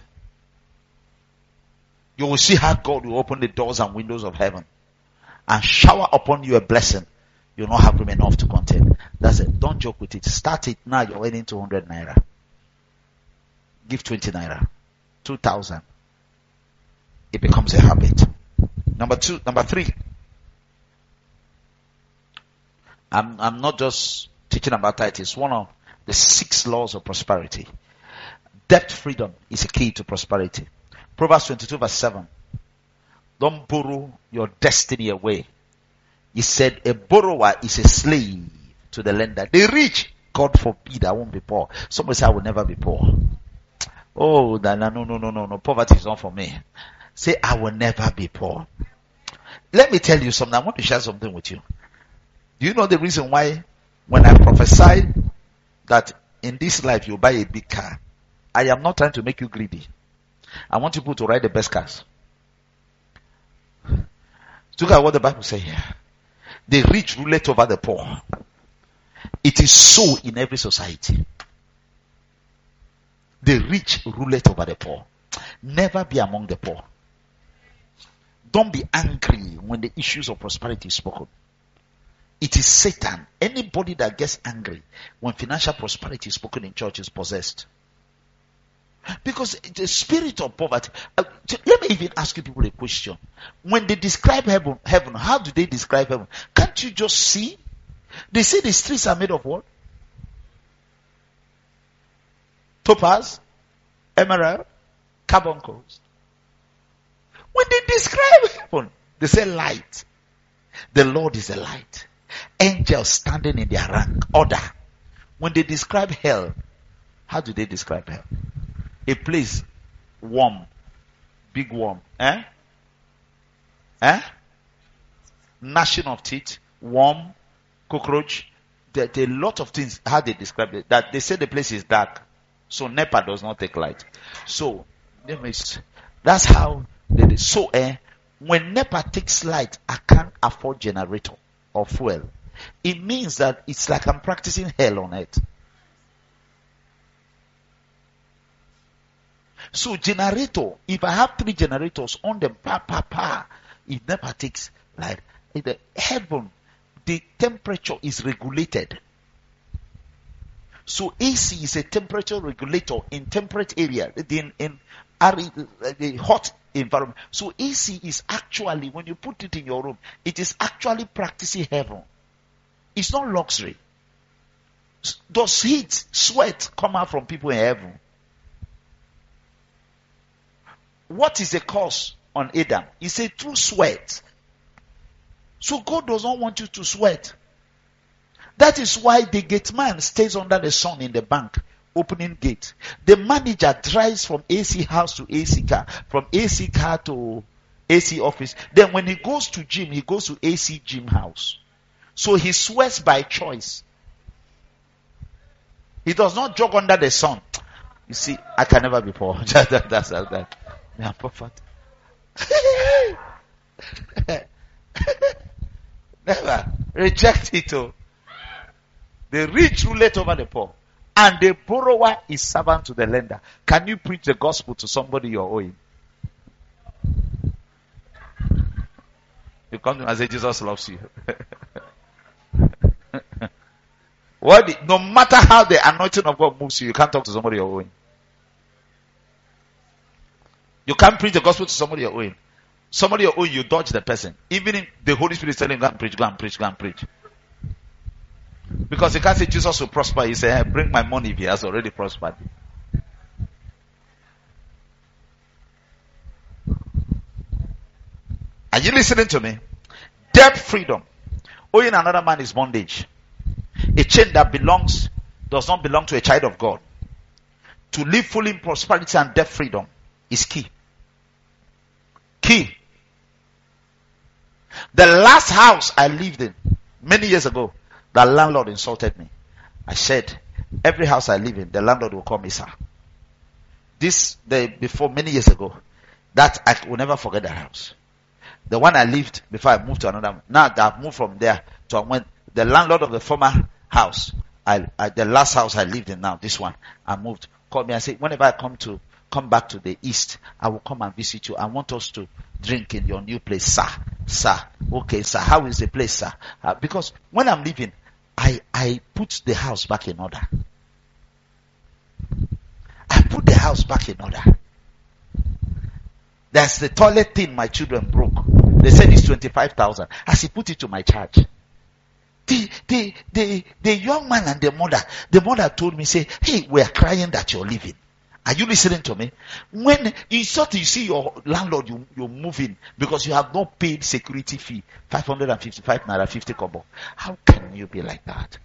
You will see how God will open the doors and windows of heaven and shower upon you a blessing. You'll not have room enough to contain. That's it. Don't joke with it. Start it now. You're earning two hundred naira. Give twenty naira. two thousand. It becomes a habit. Number two, number three. I'm, I'm not just teaching about that. It's one of the six laws of prosperity. Debt freedom is a key to prosperity. Proverbs twenty-two verse seven. Don't borrow your destiny away. He said a borrower is a slave to the lender. The rich, God forbid, I won't be poor. Somebody say I will never be poor. Oh, no, no, no, no, no, no. Poverty is not for me. Say I will never be poor. Let me tell you something. I want to share something with you. Do you know the reason why when I prophesied that in this life you buy a big car, I am not trying to make you greedy. I want people to ride the best cars. Look at what the Bible says here. The rich ruleth over the poor. It is so in every society. The rich ruleth over the poor. Never be among the poor. Don't be angry when the issues of prosperity is spoken. It is Satan. Anybody that gets angry when financial prosperity is spoken in church is possessed. Because the spirit of poverty. Uh, let me even ask you people a question. When they describe heaven, heaven, how do they describe heaven? Can't you just see? They say the streets are made of what? Topaz, emerald, carbuncles. When they describe heaven, they say light. The Lord is a light. Angels standing in their rank, order. When they describe hell, how do they describe hell? A place, warm, big worm, eh? Eh? Gnashing of teeth, worm, cockroach. There, there are a lot of things, how they describe it. That they say the place is dark. So NEPA does not take light. So, that's how they do. So, eh, when NEPA takes light, I can't afford generator or fuel. It means that it's like I'm practicing hell on earth. So generator, if I have three generators on them, pa pa pa, it never takes light. In the heaven, the temperature is regulated. So A C is a temperature regulator in temperate area, in in the hot environment. So A C is actually, when you put it in your room, it is actually practicing heaven. It's not luxury. Does heat, sweat come out from people in heaven? What is the cause on Adam? He said through sweat. So God does not want you to sweat. That is why the gate man stays under the sun in the bank, opening gate. The manager drives from A C house to A C car, from A C car to A C office. Then when he goes to gym, he goes to A C gym house. So he sweats by choice. He does not jog under the sun. You see, I can never be poor. that, that, that's that. Yeah, perfect. Never. Reject it. Oh. The rich ruleth over the poor, and the borrower is servant to the lender. Can you preach the gospel to somebody you're owing? You come to me and say, Jesus loves you. What? The, no matter how the anointing of God moves you, you can't talk to somebody you're owing. You can't preach the gospel to somebody you're owing. Somebody you're owing, you dodge the person. Even if the Holy Spirit is telling you, go and preach, go and preach, go and preach. Because you can't say Jesus will prosper. You say, hey, bring my money if he has already prospered. Are you listening to me? Debt freedom. Owing another man is bondage. A chain that belongs, does not belong to a child of God. To live fully in prosperity and debt freedom is key. Key. The last house I lived in, many years ago, the landlord insulted me. I said, every house I live in, the landlord will call me sir. This, the, before many years ago, that I will never forget that house. The one I lived before I moved to another. Now that I've moved from there to when the landlord of the former house, I, I the last house I lived in now, this one, I moved, called me and said, whenever I come to come back to the east, I will come and visit you. I want us to drink in your new place, sir. Sir. Okay, sir. How is the place, sir? Uh, because when I'm leaving, I, I put the house back in order. I put the house back in order. There's the toilet thing my children broke. They said it's twenty-five thousand. I said, put it to my charge. The, the, the, the young man and the mother, the mother told me, say, hey, we're crying that you're leaving. Are you listening to me? When you start to see your landlord, you, you're moving because you have not paid security fee, five hundred fifty-five naira, fifty kobo. How can you be like that?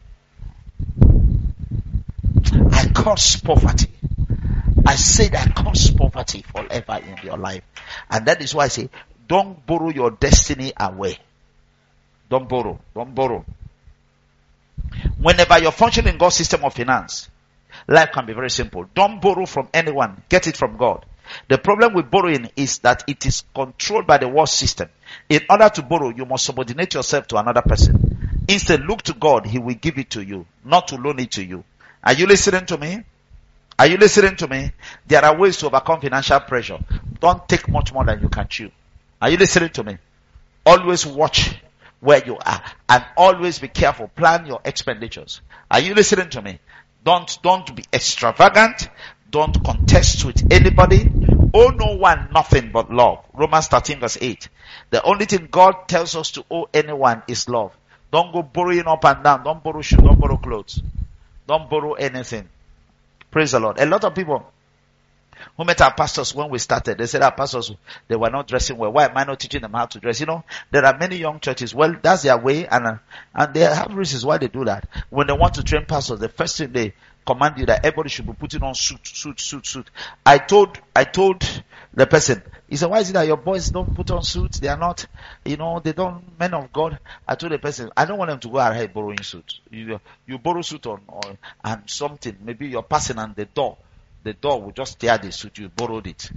I curse poverty. I said I curse poverty forever in your life. And that is why I say, don't borrow your destiny away. Don't borrow. Don't borrow. Whenever you're functioning in God's system of finance, life can be very simple. Don't borrow from anyone. Get it from God. The problem with borrowing is that it is controlled by the world system. In order to borrow, you must subordinate yourself to another person. Instead, look to God. He will give it to you, not to loan it to you. Are you listening to me? Are you listening to me? There are ways to overcome financial pressure. Don't take much more than you can chew. Are you listening to me? Always watch where you are and always be careful. Plan your expenditures. Are you listening to me? Don't, don't be extravagant. Don't contest with anybody. Owe no one nothing but love. Romans thirteen verse eight. The only thing God tells us to owe anyone is love. Don't go borrowing up and down. Don't borrow shoes. Don't borrow clothes. Don't borrow anything. Praise the Lord. A lot of people who met our pastors when we started, they said our pastors, they were not dressing well. Why am I not teaching them how to dress? You know, there are many young churches. Well, that's their way, and uh, and they have reasons why they do that. When they want to train pastors, the first thing they command you that everybody should be putting on suit, suit, suit, suit. I told, I told the person, he said, why is it that your boys don't put on suits? They are not, you know, they don't, men of God. I told the person, I don't want them to go ahead borrowing suit. You, you borrow suit on, on, and something, maybe you're passing on the door. The door will just tear the suit. You borrowed it.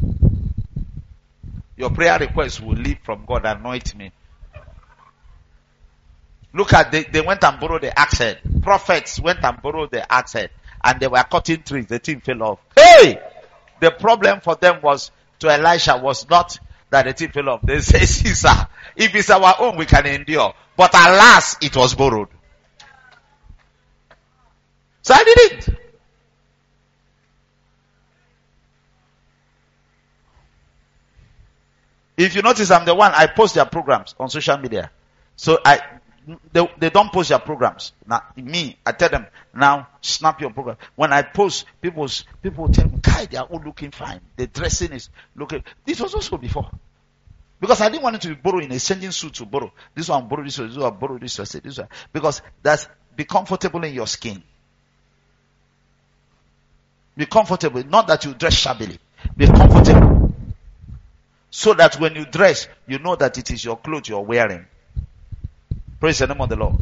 Your prayer request will leave from God. Anoint me. Look at, they, they went and borrowed the axe head. Prophets went and borrowed the axe head. And they were cutting trees. The thing fell off. Hey! The problem for them was, to Elisha, was not that the thing fell off. They say, Caesar, if it's our own, we can endure. But alas, it was borrowed. So I didn't. If you notice, I'm the one, I post their programs on social media. So I, they, they don't post their programs. Now, me, I tell them, now, snap your program. When I post, people, people tell me, Kai, they are all looking fine. The dressing is looking, this was also before. Because I didn't want it to be borrowing, exchanging suit to borrow. This one borrow this one, this one borrow this one, this one. Because that's, be comfortable in your skin. Be comfortable. Not that you dress shabbily. Be comfortable. So that when you dress, you know that it is your clothes you're wearing. Praise the name of the Lord.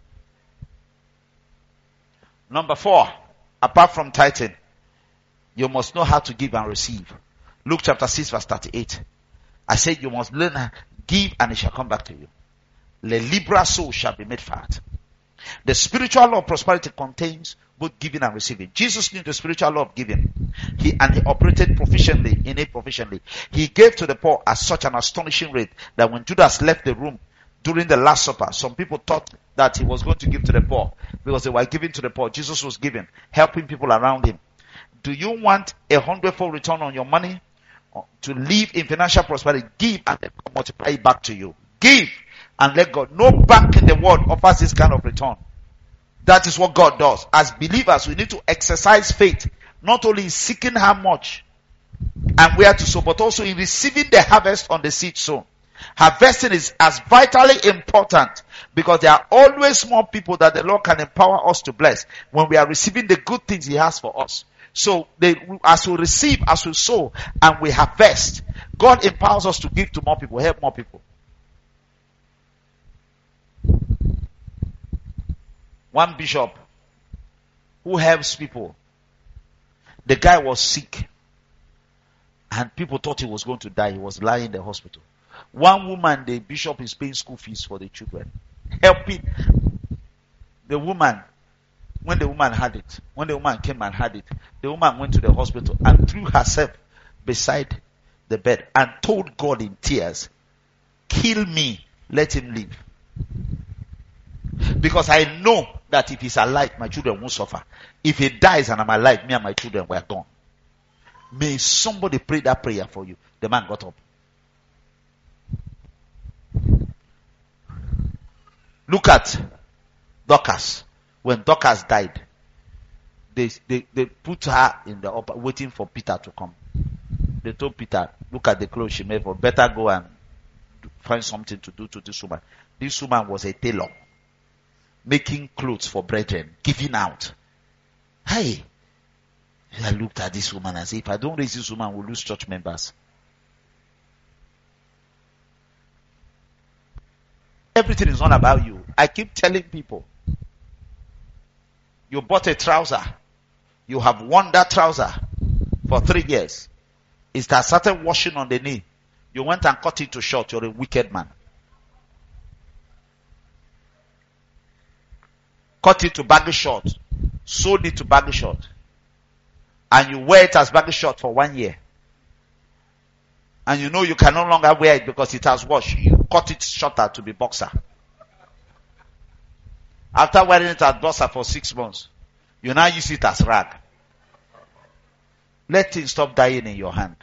Number four, apart from tithing, you must know how to give and receive. Luke chapter six verse thirty-eight. I said you must learn how to give and it shall come back to you. The liberal soul shall be made fat. The spiritual law of prosperity contains both giving and receiving. Jesus knew the spiritual law of giving. He and he operated proficiently in it proficiently. He gave to the poor at such an astonishing rate that when Judas left the room during the Last Supper, some people thought that he was going to give to the poor because they were giving to the poor. Jesus was giving, helping people around him. Do you want a hundredfold return on your money? To live in financial prosperity, give and let God multiply it back to you. Give and let God. No bank in the world offers this kind of return. That is what God does. As believers, we need to exercise faith, not only in seeking how much and where to sow, but also in receiving the harvest on the seed sown. Harvesting is as vitally important because there are always more people that the Lord can empower us to bless when we are receiving the good things He has for us. So they, as we receive, as we sow, and we harvest, God empowers us to give to more people, help more people. One bishop who helps people, the guy was sick and people thought he was going to die. He was lying in the hospital. One woman, the bishop is paying school fees for the children, helping the woman. When the woman had it, when the woman came and had it, the woman went to the hospital and threw herself beside the bed and told God in tears, kill me, let him live. Because I know that if he's alive, my children won't suffer. If he dies and I'm alive, me and my children were gone. May somebody pray that prayer for you. The man got up. Look at Dorcas. When Dorcas died, they, they, they put her in the upper, waiting for Peter to come. They told Peter, look at the clothes she made for, better go and find something to do to this woman. This woman was a tailor, making clothes for brethren, giving out. Hey, I looked at this woman and said, if I don't raise this woman, we'll lose church members. Everything is not about you. I keep telling people, you bought a trouser. You have worn that trouser for three years. It has started washing on the knee. You went and cut it to short. You're a wicked man. Cut it to baggy short. Sold it to baggy short. And you wear it as baggy short for one year. And you know you can no longer wear it because it has washed. You cut it shorter to be boxer. After wearing it as boxer for six months, you now use it as rag. Let things stop dying in your hand.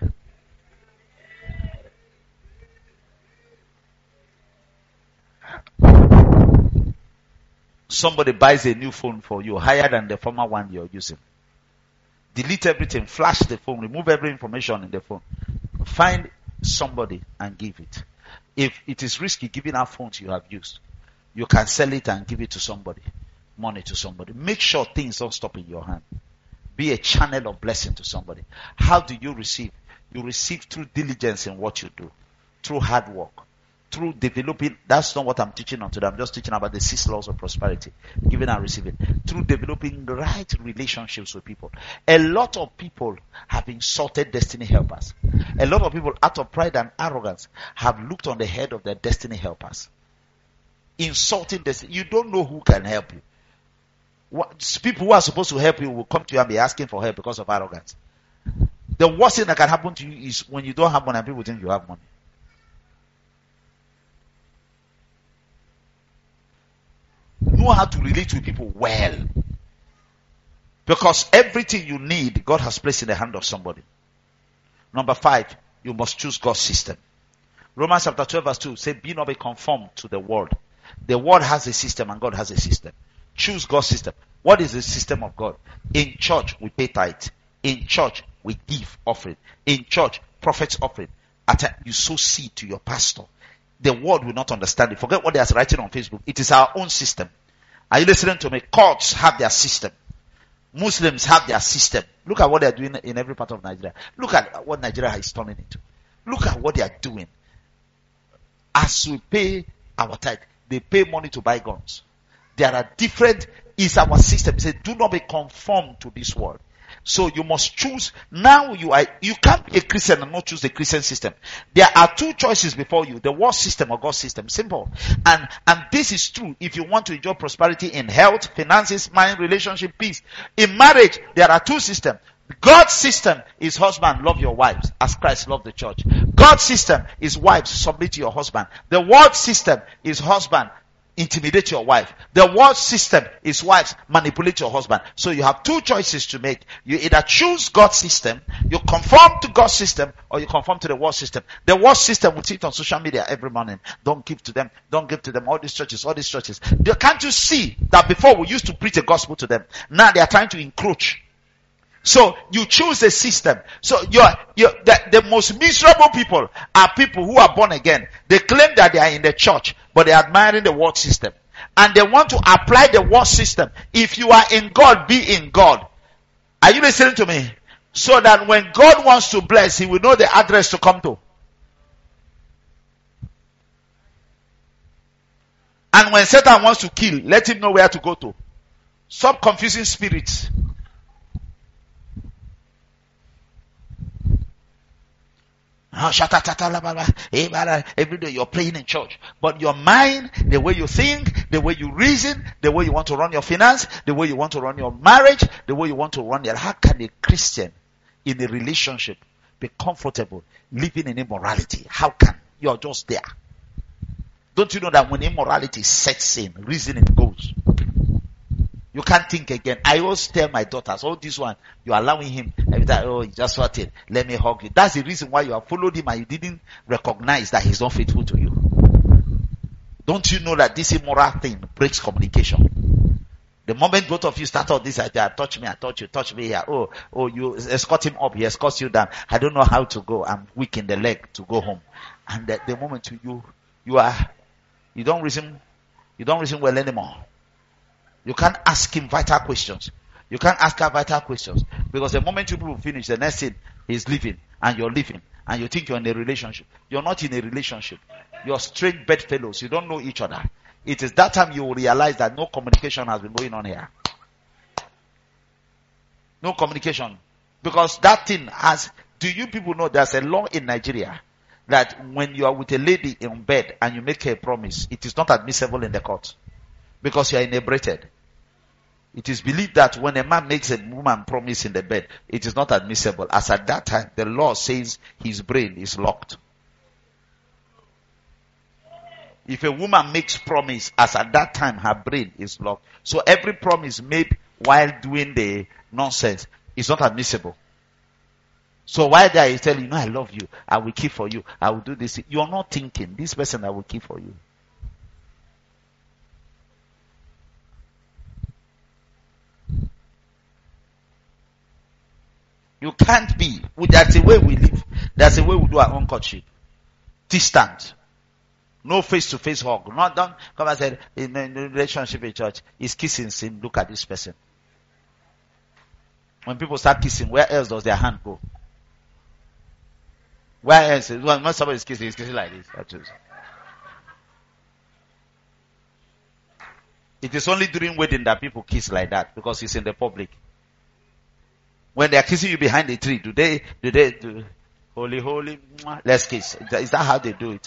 Somebody buys a new phone for you, higher than the former one you're using. Delete everything, flash the phone, remove every information in the phone. Find somebody and give it. If it is risky giving out phones you have used, you can sell it and give it to somebody. Money to somebody. Make sure things don't stop in your hand. Be a channel of blessing to somebody. How do you receive? You receive through diligence in what you do. Through hard work. Through developing, that's not what I'm teaching on today. I'm just teaching about the six laws of prosperity. Giving and receiving. Through developing the right relationships with people. A lot of people have insulted destiny helpers. A lot of people, out of pride and arrogance, have looked on the head of their destiny helpers. Insulting destiny. You don't know who can help you. What, people who are supposed to help you will come to you and be asking for help because of arrogance. The worst thing that can happen to you is when you don't have money and people think you have money. Know how to relate with people well. Because everything you need, God has placed in the hand of somebody. Number five, you must choose God's system. Romans chapter twelve verse two says, be not be conformed to the world. The world has a system and God has a system. Choose God's system. What is the system of God? In church, we pay tithe. In church, we give offering. In church, prophets offering. At a, you sow seed to your pastor. The world will not understand it. Forget what they are writing on Facebook. It is our own system. Are you listening to me? Courts have their system. Muslims have their system. Look at what they are doing in every part of Nigeria. Look at what Nigeria is turning into. Look at what they are doing. As we pay our tithe, they pay money to buy guns. There are different, is our system. It says, do not be conformed to this world. So you must choose. Now you are, you can't be a Christian and not choose the Christian system. There are two choices before you, the world system or God's system. Simple. And, and this is true if you want to enjoy prosperity in health, finances, mind, relationship, peace. In marriage, there are two systems. God's system is husband, love your wives as Christ loved the church. God's system is wives, submit to your husband. The world system is husband, intimidate your wife. The world system is wives, manipulate your husband. So you have two choices to make. You either choose God's system, you conform to God's system, or you conform to the world system. The world system will sit on social media every morning. Don't give to them. Don't give to them. All these churches, all these churches. Can't you see that before we used to preach the gospel to them? Now they are trying to encroach. So you choose a system. So you're, you're the, the most miserable people are people who are born again. They claim that they are in the church, but they are admiring the world system. And they want to apply the world system. If you are in God, be in God. Are you listening to me? So that when God wants to bless, He will know the address to come to. And when Satan wants to kill, let him know where to go to. Stop confusing spirits. Every day you're praying in church. But your mind, the way you think, the way you reason, the way you want to run your finance, the way you want to run your marriage, the way you want to run your... How can a Christian in a relationship be comfortable living in immorality? How can? You're just there. Don't you know that when immorality sets in, reasoning goes? You can't think again. I always tell my daughters, oh, this one, you're allowing him. Every time, oh, he just wanted, let me hug you. That's the reason why you have followed him and you didn't recognize that he's not faithful to you. Don't you know that this immoral thing breaks communication? The moment both of you start on this idea, touch me, I touch you, touch me here. Oh, oh, you escort him up, he escorts you down. I don't know how to go. I'm weak in the leg to go home. And the, the moment you, you, you are, you don't reason, you don't reason well anymore. You can't ask him vital questions. You can't ask her vital questions. Because the moment you people finish, the next thing he's leaving and you're leaving and you think you're in a relationship. You're not in a relationship. You're strange bedfellows. You don't know each other. It is that time you will realize that no communication has been going on here. No communication. Because that thing has Do you people know there's a law in Nigeria that when you are with a lady in bed and you make her a promise, it is not admissible in the court because you are inebriated. It is believed that when a man makes a woman promise in the bed, it is not admissible, as at that time the law says his brain is locked. If a woman makes promise, as at that time her brain is locked. So every promise made while doing the nonsense is not admissible. So while there is telling you, no, I love you, I will keep for you, I will do this. You are not thinking, this person I will keep for you. You can't be. That's the way we live. That's the way we do our own courtship. Distant. No face-to-face hug. Not don't come and say in a relationship in church, is kissing sin. Look at this person. When people start kissing, where else does their hand go? Where else? When somebody is kissing, he's kissing like this. It is only during wedding that people kiss like that because it's in the public. When they are kissing you behind the tree, do they, do they, do, holy, holy, let's kiss. Is that how they do it?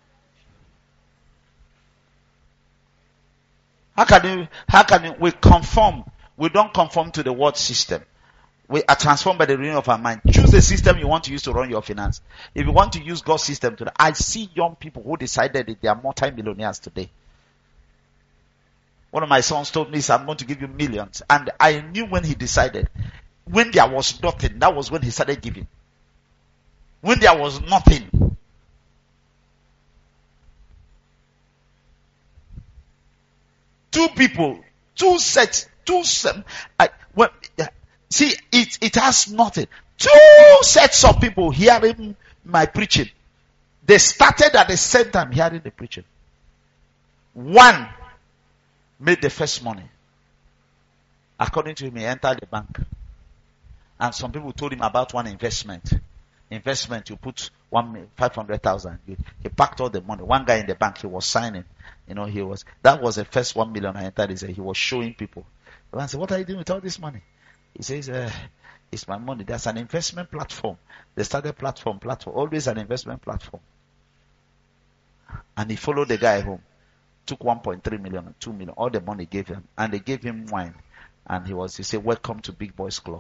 How can you, how can you, we conform, we don't conform to the world system. We are transformed by the renewing of our mind. Choose the system you want to use to run your finance. If you want to use God's system today, I see young people who decided that they are multi-millionaires today. One of my sons told me, I'm going to give you millions. And I knew when he decided, when there was nothing, that was when he started giving. When there was nothing. Two people, two sets, two sets. I, well, see, it, it has nothing. Two sets of people hearing my preaching. They started at the same time hearing the preaching. One made the first money. According to him, he entered the bank. And some people told him about one investment. Investment, you put one five hundred thousand. He packed all the money. One guy in the bank, he was signing. You know, he was, that was the first one million I entered. He said, he was showing people. The man said, what are you doing with all this money? He says, uh, it's my money. There's an investment platform. They started platform, platform, always an investment platform. And he followed the guy home. Took one point three million, two million, all the money gave him. And they gave him wine. And he was, he said, welcome to Big Boys Club.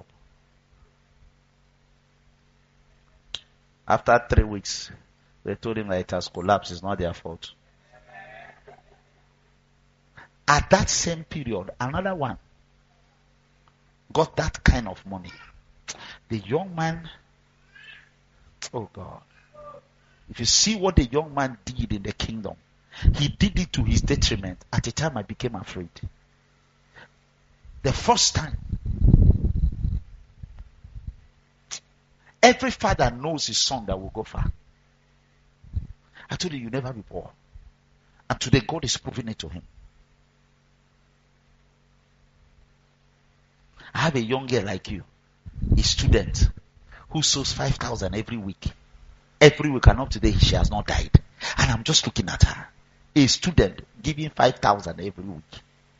After three weeks, they told him that it has collapsed. It's not their fault. At that same period, another one got that kind of money. The young man, oh God. If you see what the young man did in the kingdom, he did it to his detriment. At the time I became afraid. The first time, every father knows his son that will go far. I told you, you never be poor. And today God is proving it to him. I have a young girl like you, a student, who sows five thousand every week. Every week, and up to date, she has not died. And I'm just looking at her. A student giving five thousand every week.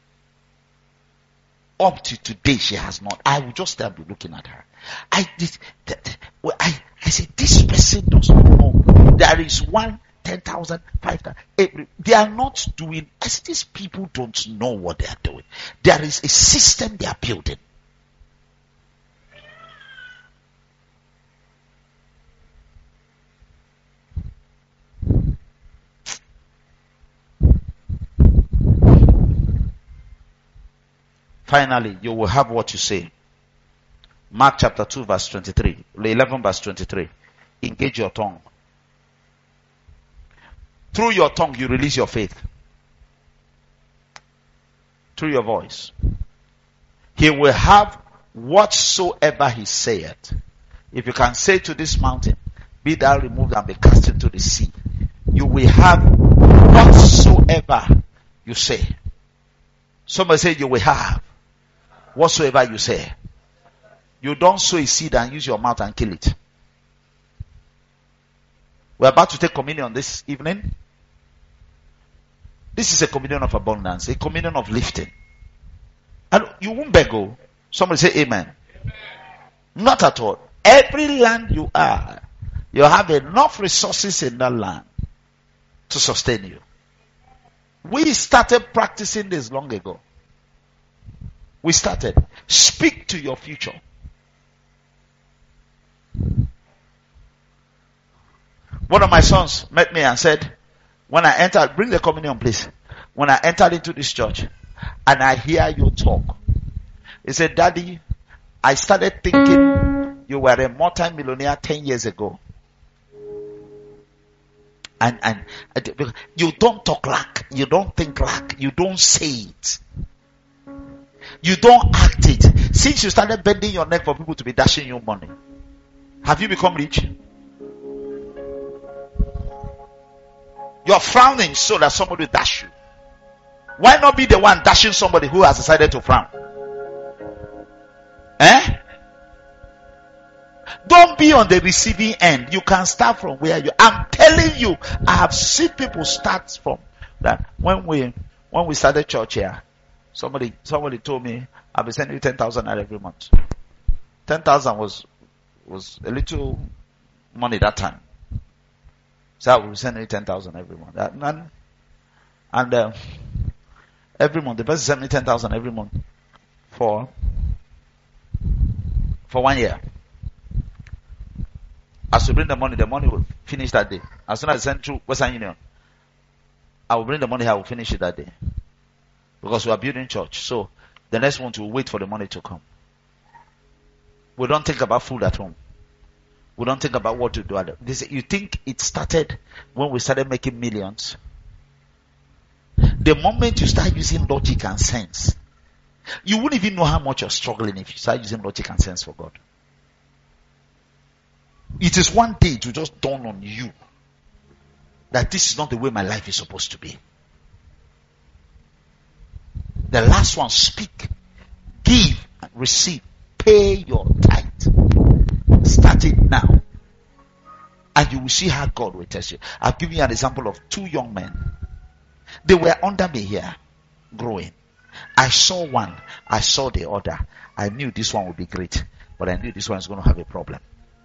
Up to today, she has not. I will just stand looking at her. I did. Well, I I said, this person does not know. There is one ten thousand, five thousand. Every, they are not doing. I said, these people don't know what they are doing. There is a system they are building. Finally, you will have what you say. Mark chapter two verse twenty-three. eleven verse twenty-three. Engage your tongue. Through your tongue, you release your faith. Through your voice. He will have whatsoever he saith. If you can say to this mountain, be thou removed and be cast into the sea, you will have whatsoever you say. Somebody say, you will have whatsoever you say. You don't sow a seed and use your mouth and kill it. We're about to take communion this evening. This is a communion of abundance, a communion of lifting. And you won't beg. Oh. Somebody say amen. Amen. Not at all. Every land you are, you have enough resources in that land to sustain you. We started practicing this long ago. We started. Speak to your future. One of my sons met me and said, when I entered, bring the communion please. When I entered into this church and I hear you talk, he said, Daddy, I started thinking you were a multi-millionaire ten years ago. And, and you don't talk like, you don't think like, you don't say it. You don't act it. Since you started bending your neck for people to be dashing you money, have you become rich? You're frowning so that somebody will dash you. Why not be the one dashing somebody who has decided to frown? Eh? Don't be on the receiving end. You can start from where you. I'm telling you, I have seen people start from that. When we when we started church here, somebody somebody told me I'll be sending you ten thousand every month. Ten thousand was was a little money that time. So I will be sending you ten thousand every month. And and uh, every month the person sent me ten thousand every month for for one year. As we bring the money, the money will finish that day. As soon as I send through Western Union, I will bring the money, I will finish it that day. Because we are building church. So the next one will wait for the money to come. We don't think about food at home. We don't think about what to do. This, you think it started when we started making millions? The moment you start using logic and sense, you wouldn't even know how much you're struggling if you start using logic and sense for God. It is one day to just dawn on you that this is not the way my life is supposed to be. The last one, speak, give, receive, pay your tithe. Start it now. And you will see how God will test you. I'll give you an example of two young men. They were under me here, growing. I saw one, I saw the other. I knew this one would be great, but I knew this one is going to have a problem.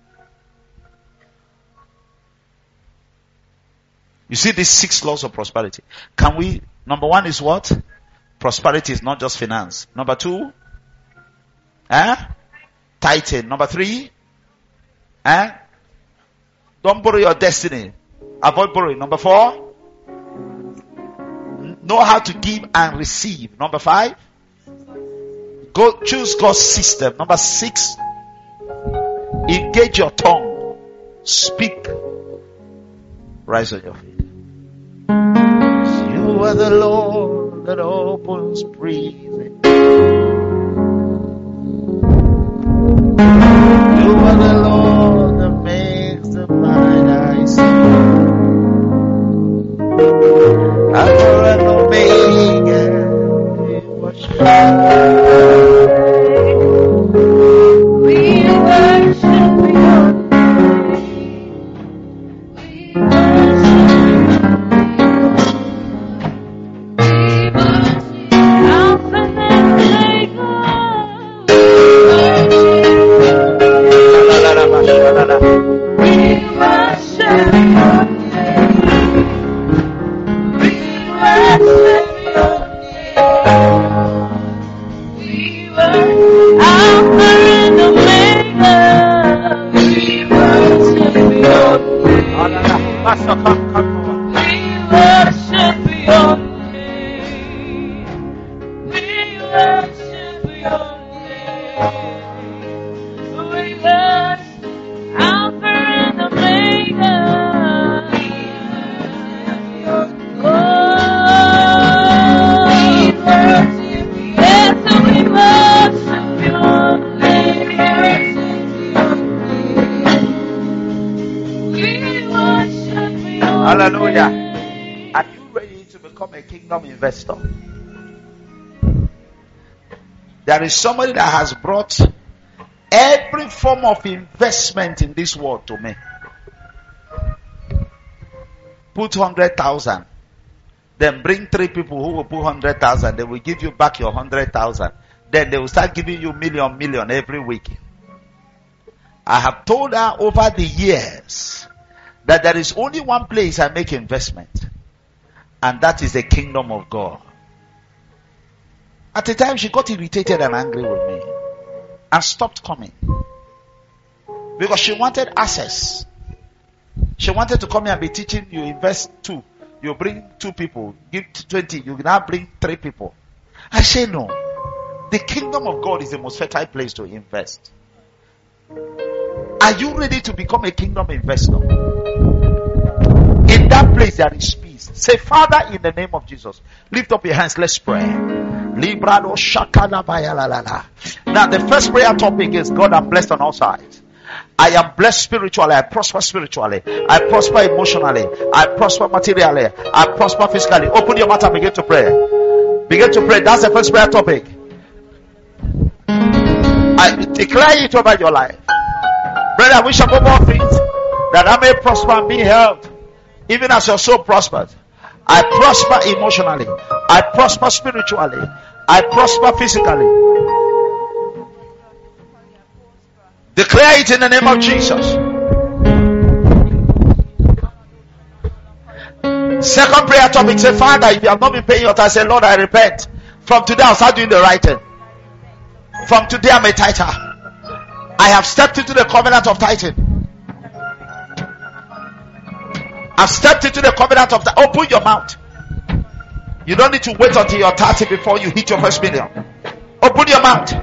You see these six laws of prosperity. Can we, number one is what? Prosperity is not just finance. Number two, eh? Tithing. Number three, eh? Don't borrow your destiny. Avoid borrowing. Number four, know how to give and receive. Number five, go choose God's system. Number six, engage your tongue. Speak. Rise on your feet. You are the Lord that opens prison. You are the Lord that makes the blind eyes see. Alpha and Omega, we worship you. We worship you. Hallelujah. Are you ready to become a kingdom investor? There is somebody that has brought every form of investment in this world to me. Put one hundred thousand. Then bring three people who will put one hundred thousand. They will give you back your one hundred thousand. Then they will start giving you million, million every week. I have told her over the years that there is only one place I make investment, and that is the kingdom of God. At the time, she got irritated and angry with me and stopped coming because she wanted access. She wanted to come here and be teaching. You invest two, you bring two people, give twenty, you now bring three people. I say no. The kingdom of God is the most fertile place to invest. Are you ready to become a kingdom investor? In that place there is peace. Say, Father, in the name of Jesus, lift up your hands. Let's pray. Now the first prayer topic is, God, I'm blessed on all sides. I am blessed spiritually. I prosper spiritually. I prosper emotionally. I prosper materially. I prosper physically. Open your mouth and begin to pray. Begin to pray. That's the first prayer topic. I declare it over your life. Brother, I wish above all things that I may prosper and be health, even as your soul prospers. I prosper emotionally. I prosper spiritually. I prosper physically. Declare it in the name of Jesus. Second prayer topic, say, Father, if you have not been paying your tithe, say, Lord, I repent. From today I'll start doing the right thing. From today I'm a tither. I have stepped into the covenant of tithing. I've stepped into the covenant of tithing. Open your mouth. You don't need to wait until you're thirty before you hit your first million. Open your mouth.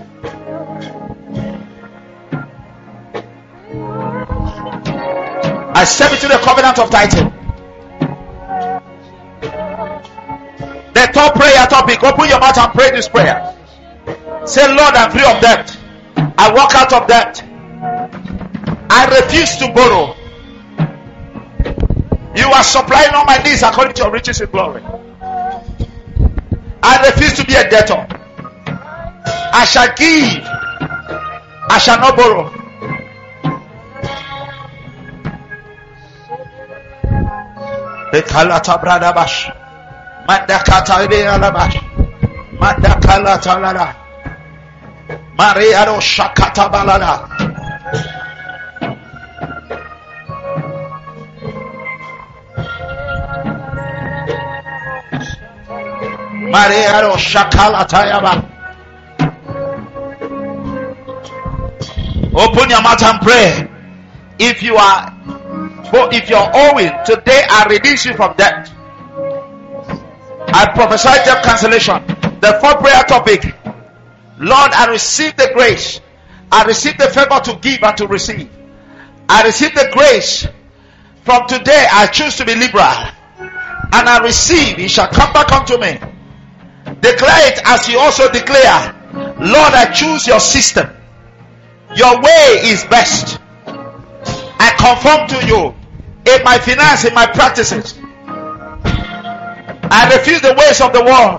I step into the covenant of tithing. The top prayer topic. Open your mouth and pray this prayer. Say, Lord, I'm free of debt. I walk out of debt. I refuse to borrow. You are supplying all my needs according to your riches in glory. I refuse to be a debtor. I shall give. I shall not borrow. Bekalata bradabash. Mandakata alabash. Mandakalata lala. Maria ro shakata balala. Maria ro shakalata yaba. Open your mouth and pray. If you are, if you're owing, today I release you from debt. I prophesy debt cancellation. The fourth prayer topic. Lord, I receive the grace. I receive the favor to give and to receive. I receive the grace. From today, I choose to be liberal. And I receive. It shall come back unto me. Declare it as you also declare. Lord, I choose your system. Your way is best. I conform to you. In my finance, in my practices. I refuse the ways of the world.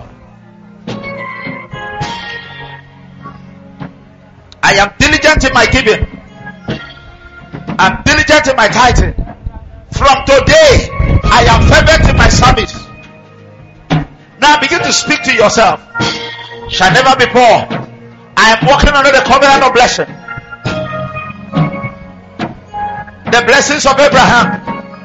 I am diligent in my giving. I'm diligent in my tithing. From today, I am fervent in my service. Now begin to speak to yourself. Shall never be poor. I am walking under the covenant of blessing. The blessings of Abraham.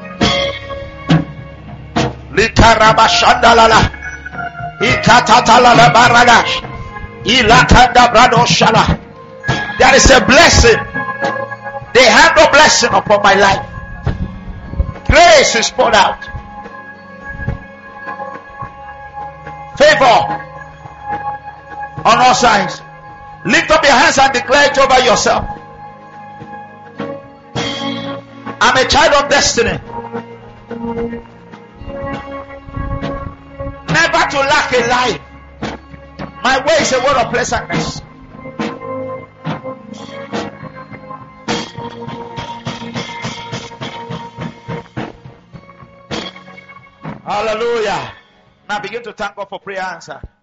Likarabashandalala. Ikatatalala baradash. Ilakanda bradoshala. There is a blessing. They have no blessing upon my life. Grace is poured out. Favor on all sides. Lift up your hands and declare it over yourself. I'm a child of destiny. Never to lack a life. My way is a word of pleasantness. Hallelujah. Now begin to thank God for prayer answer.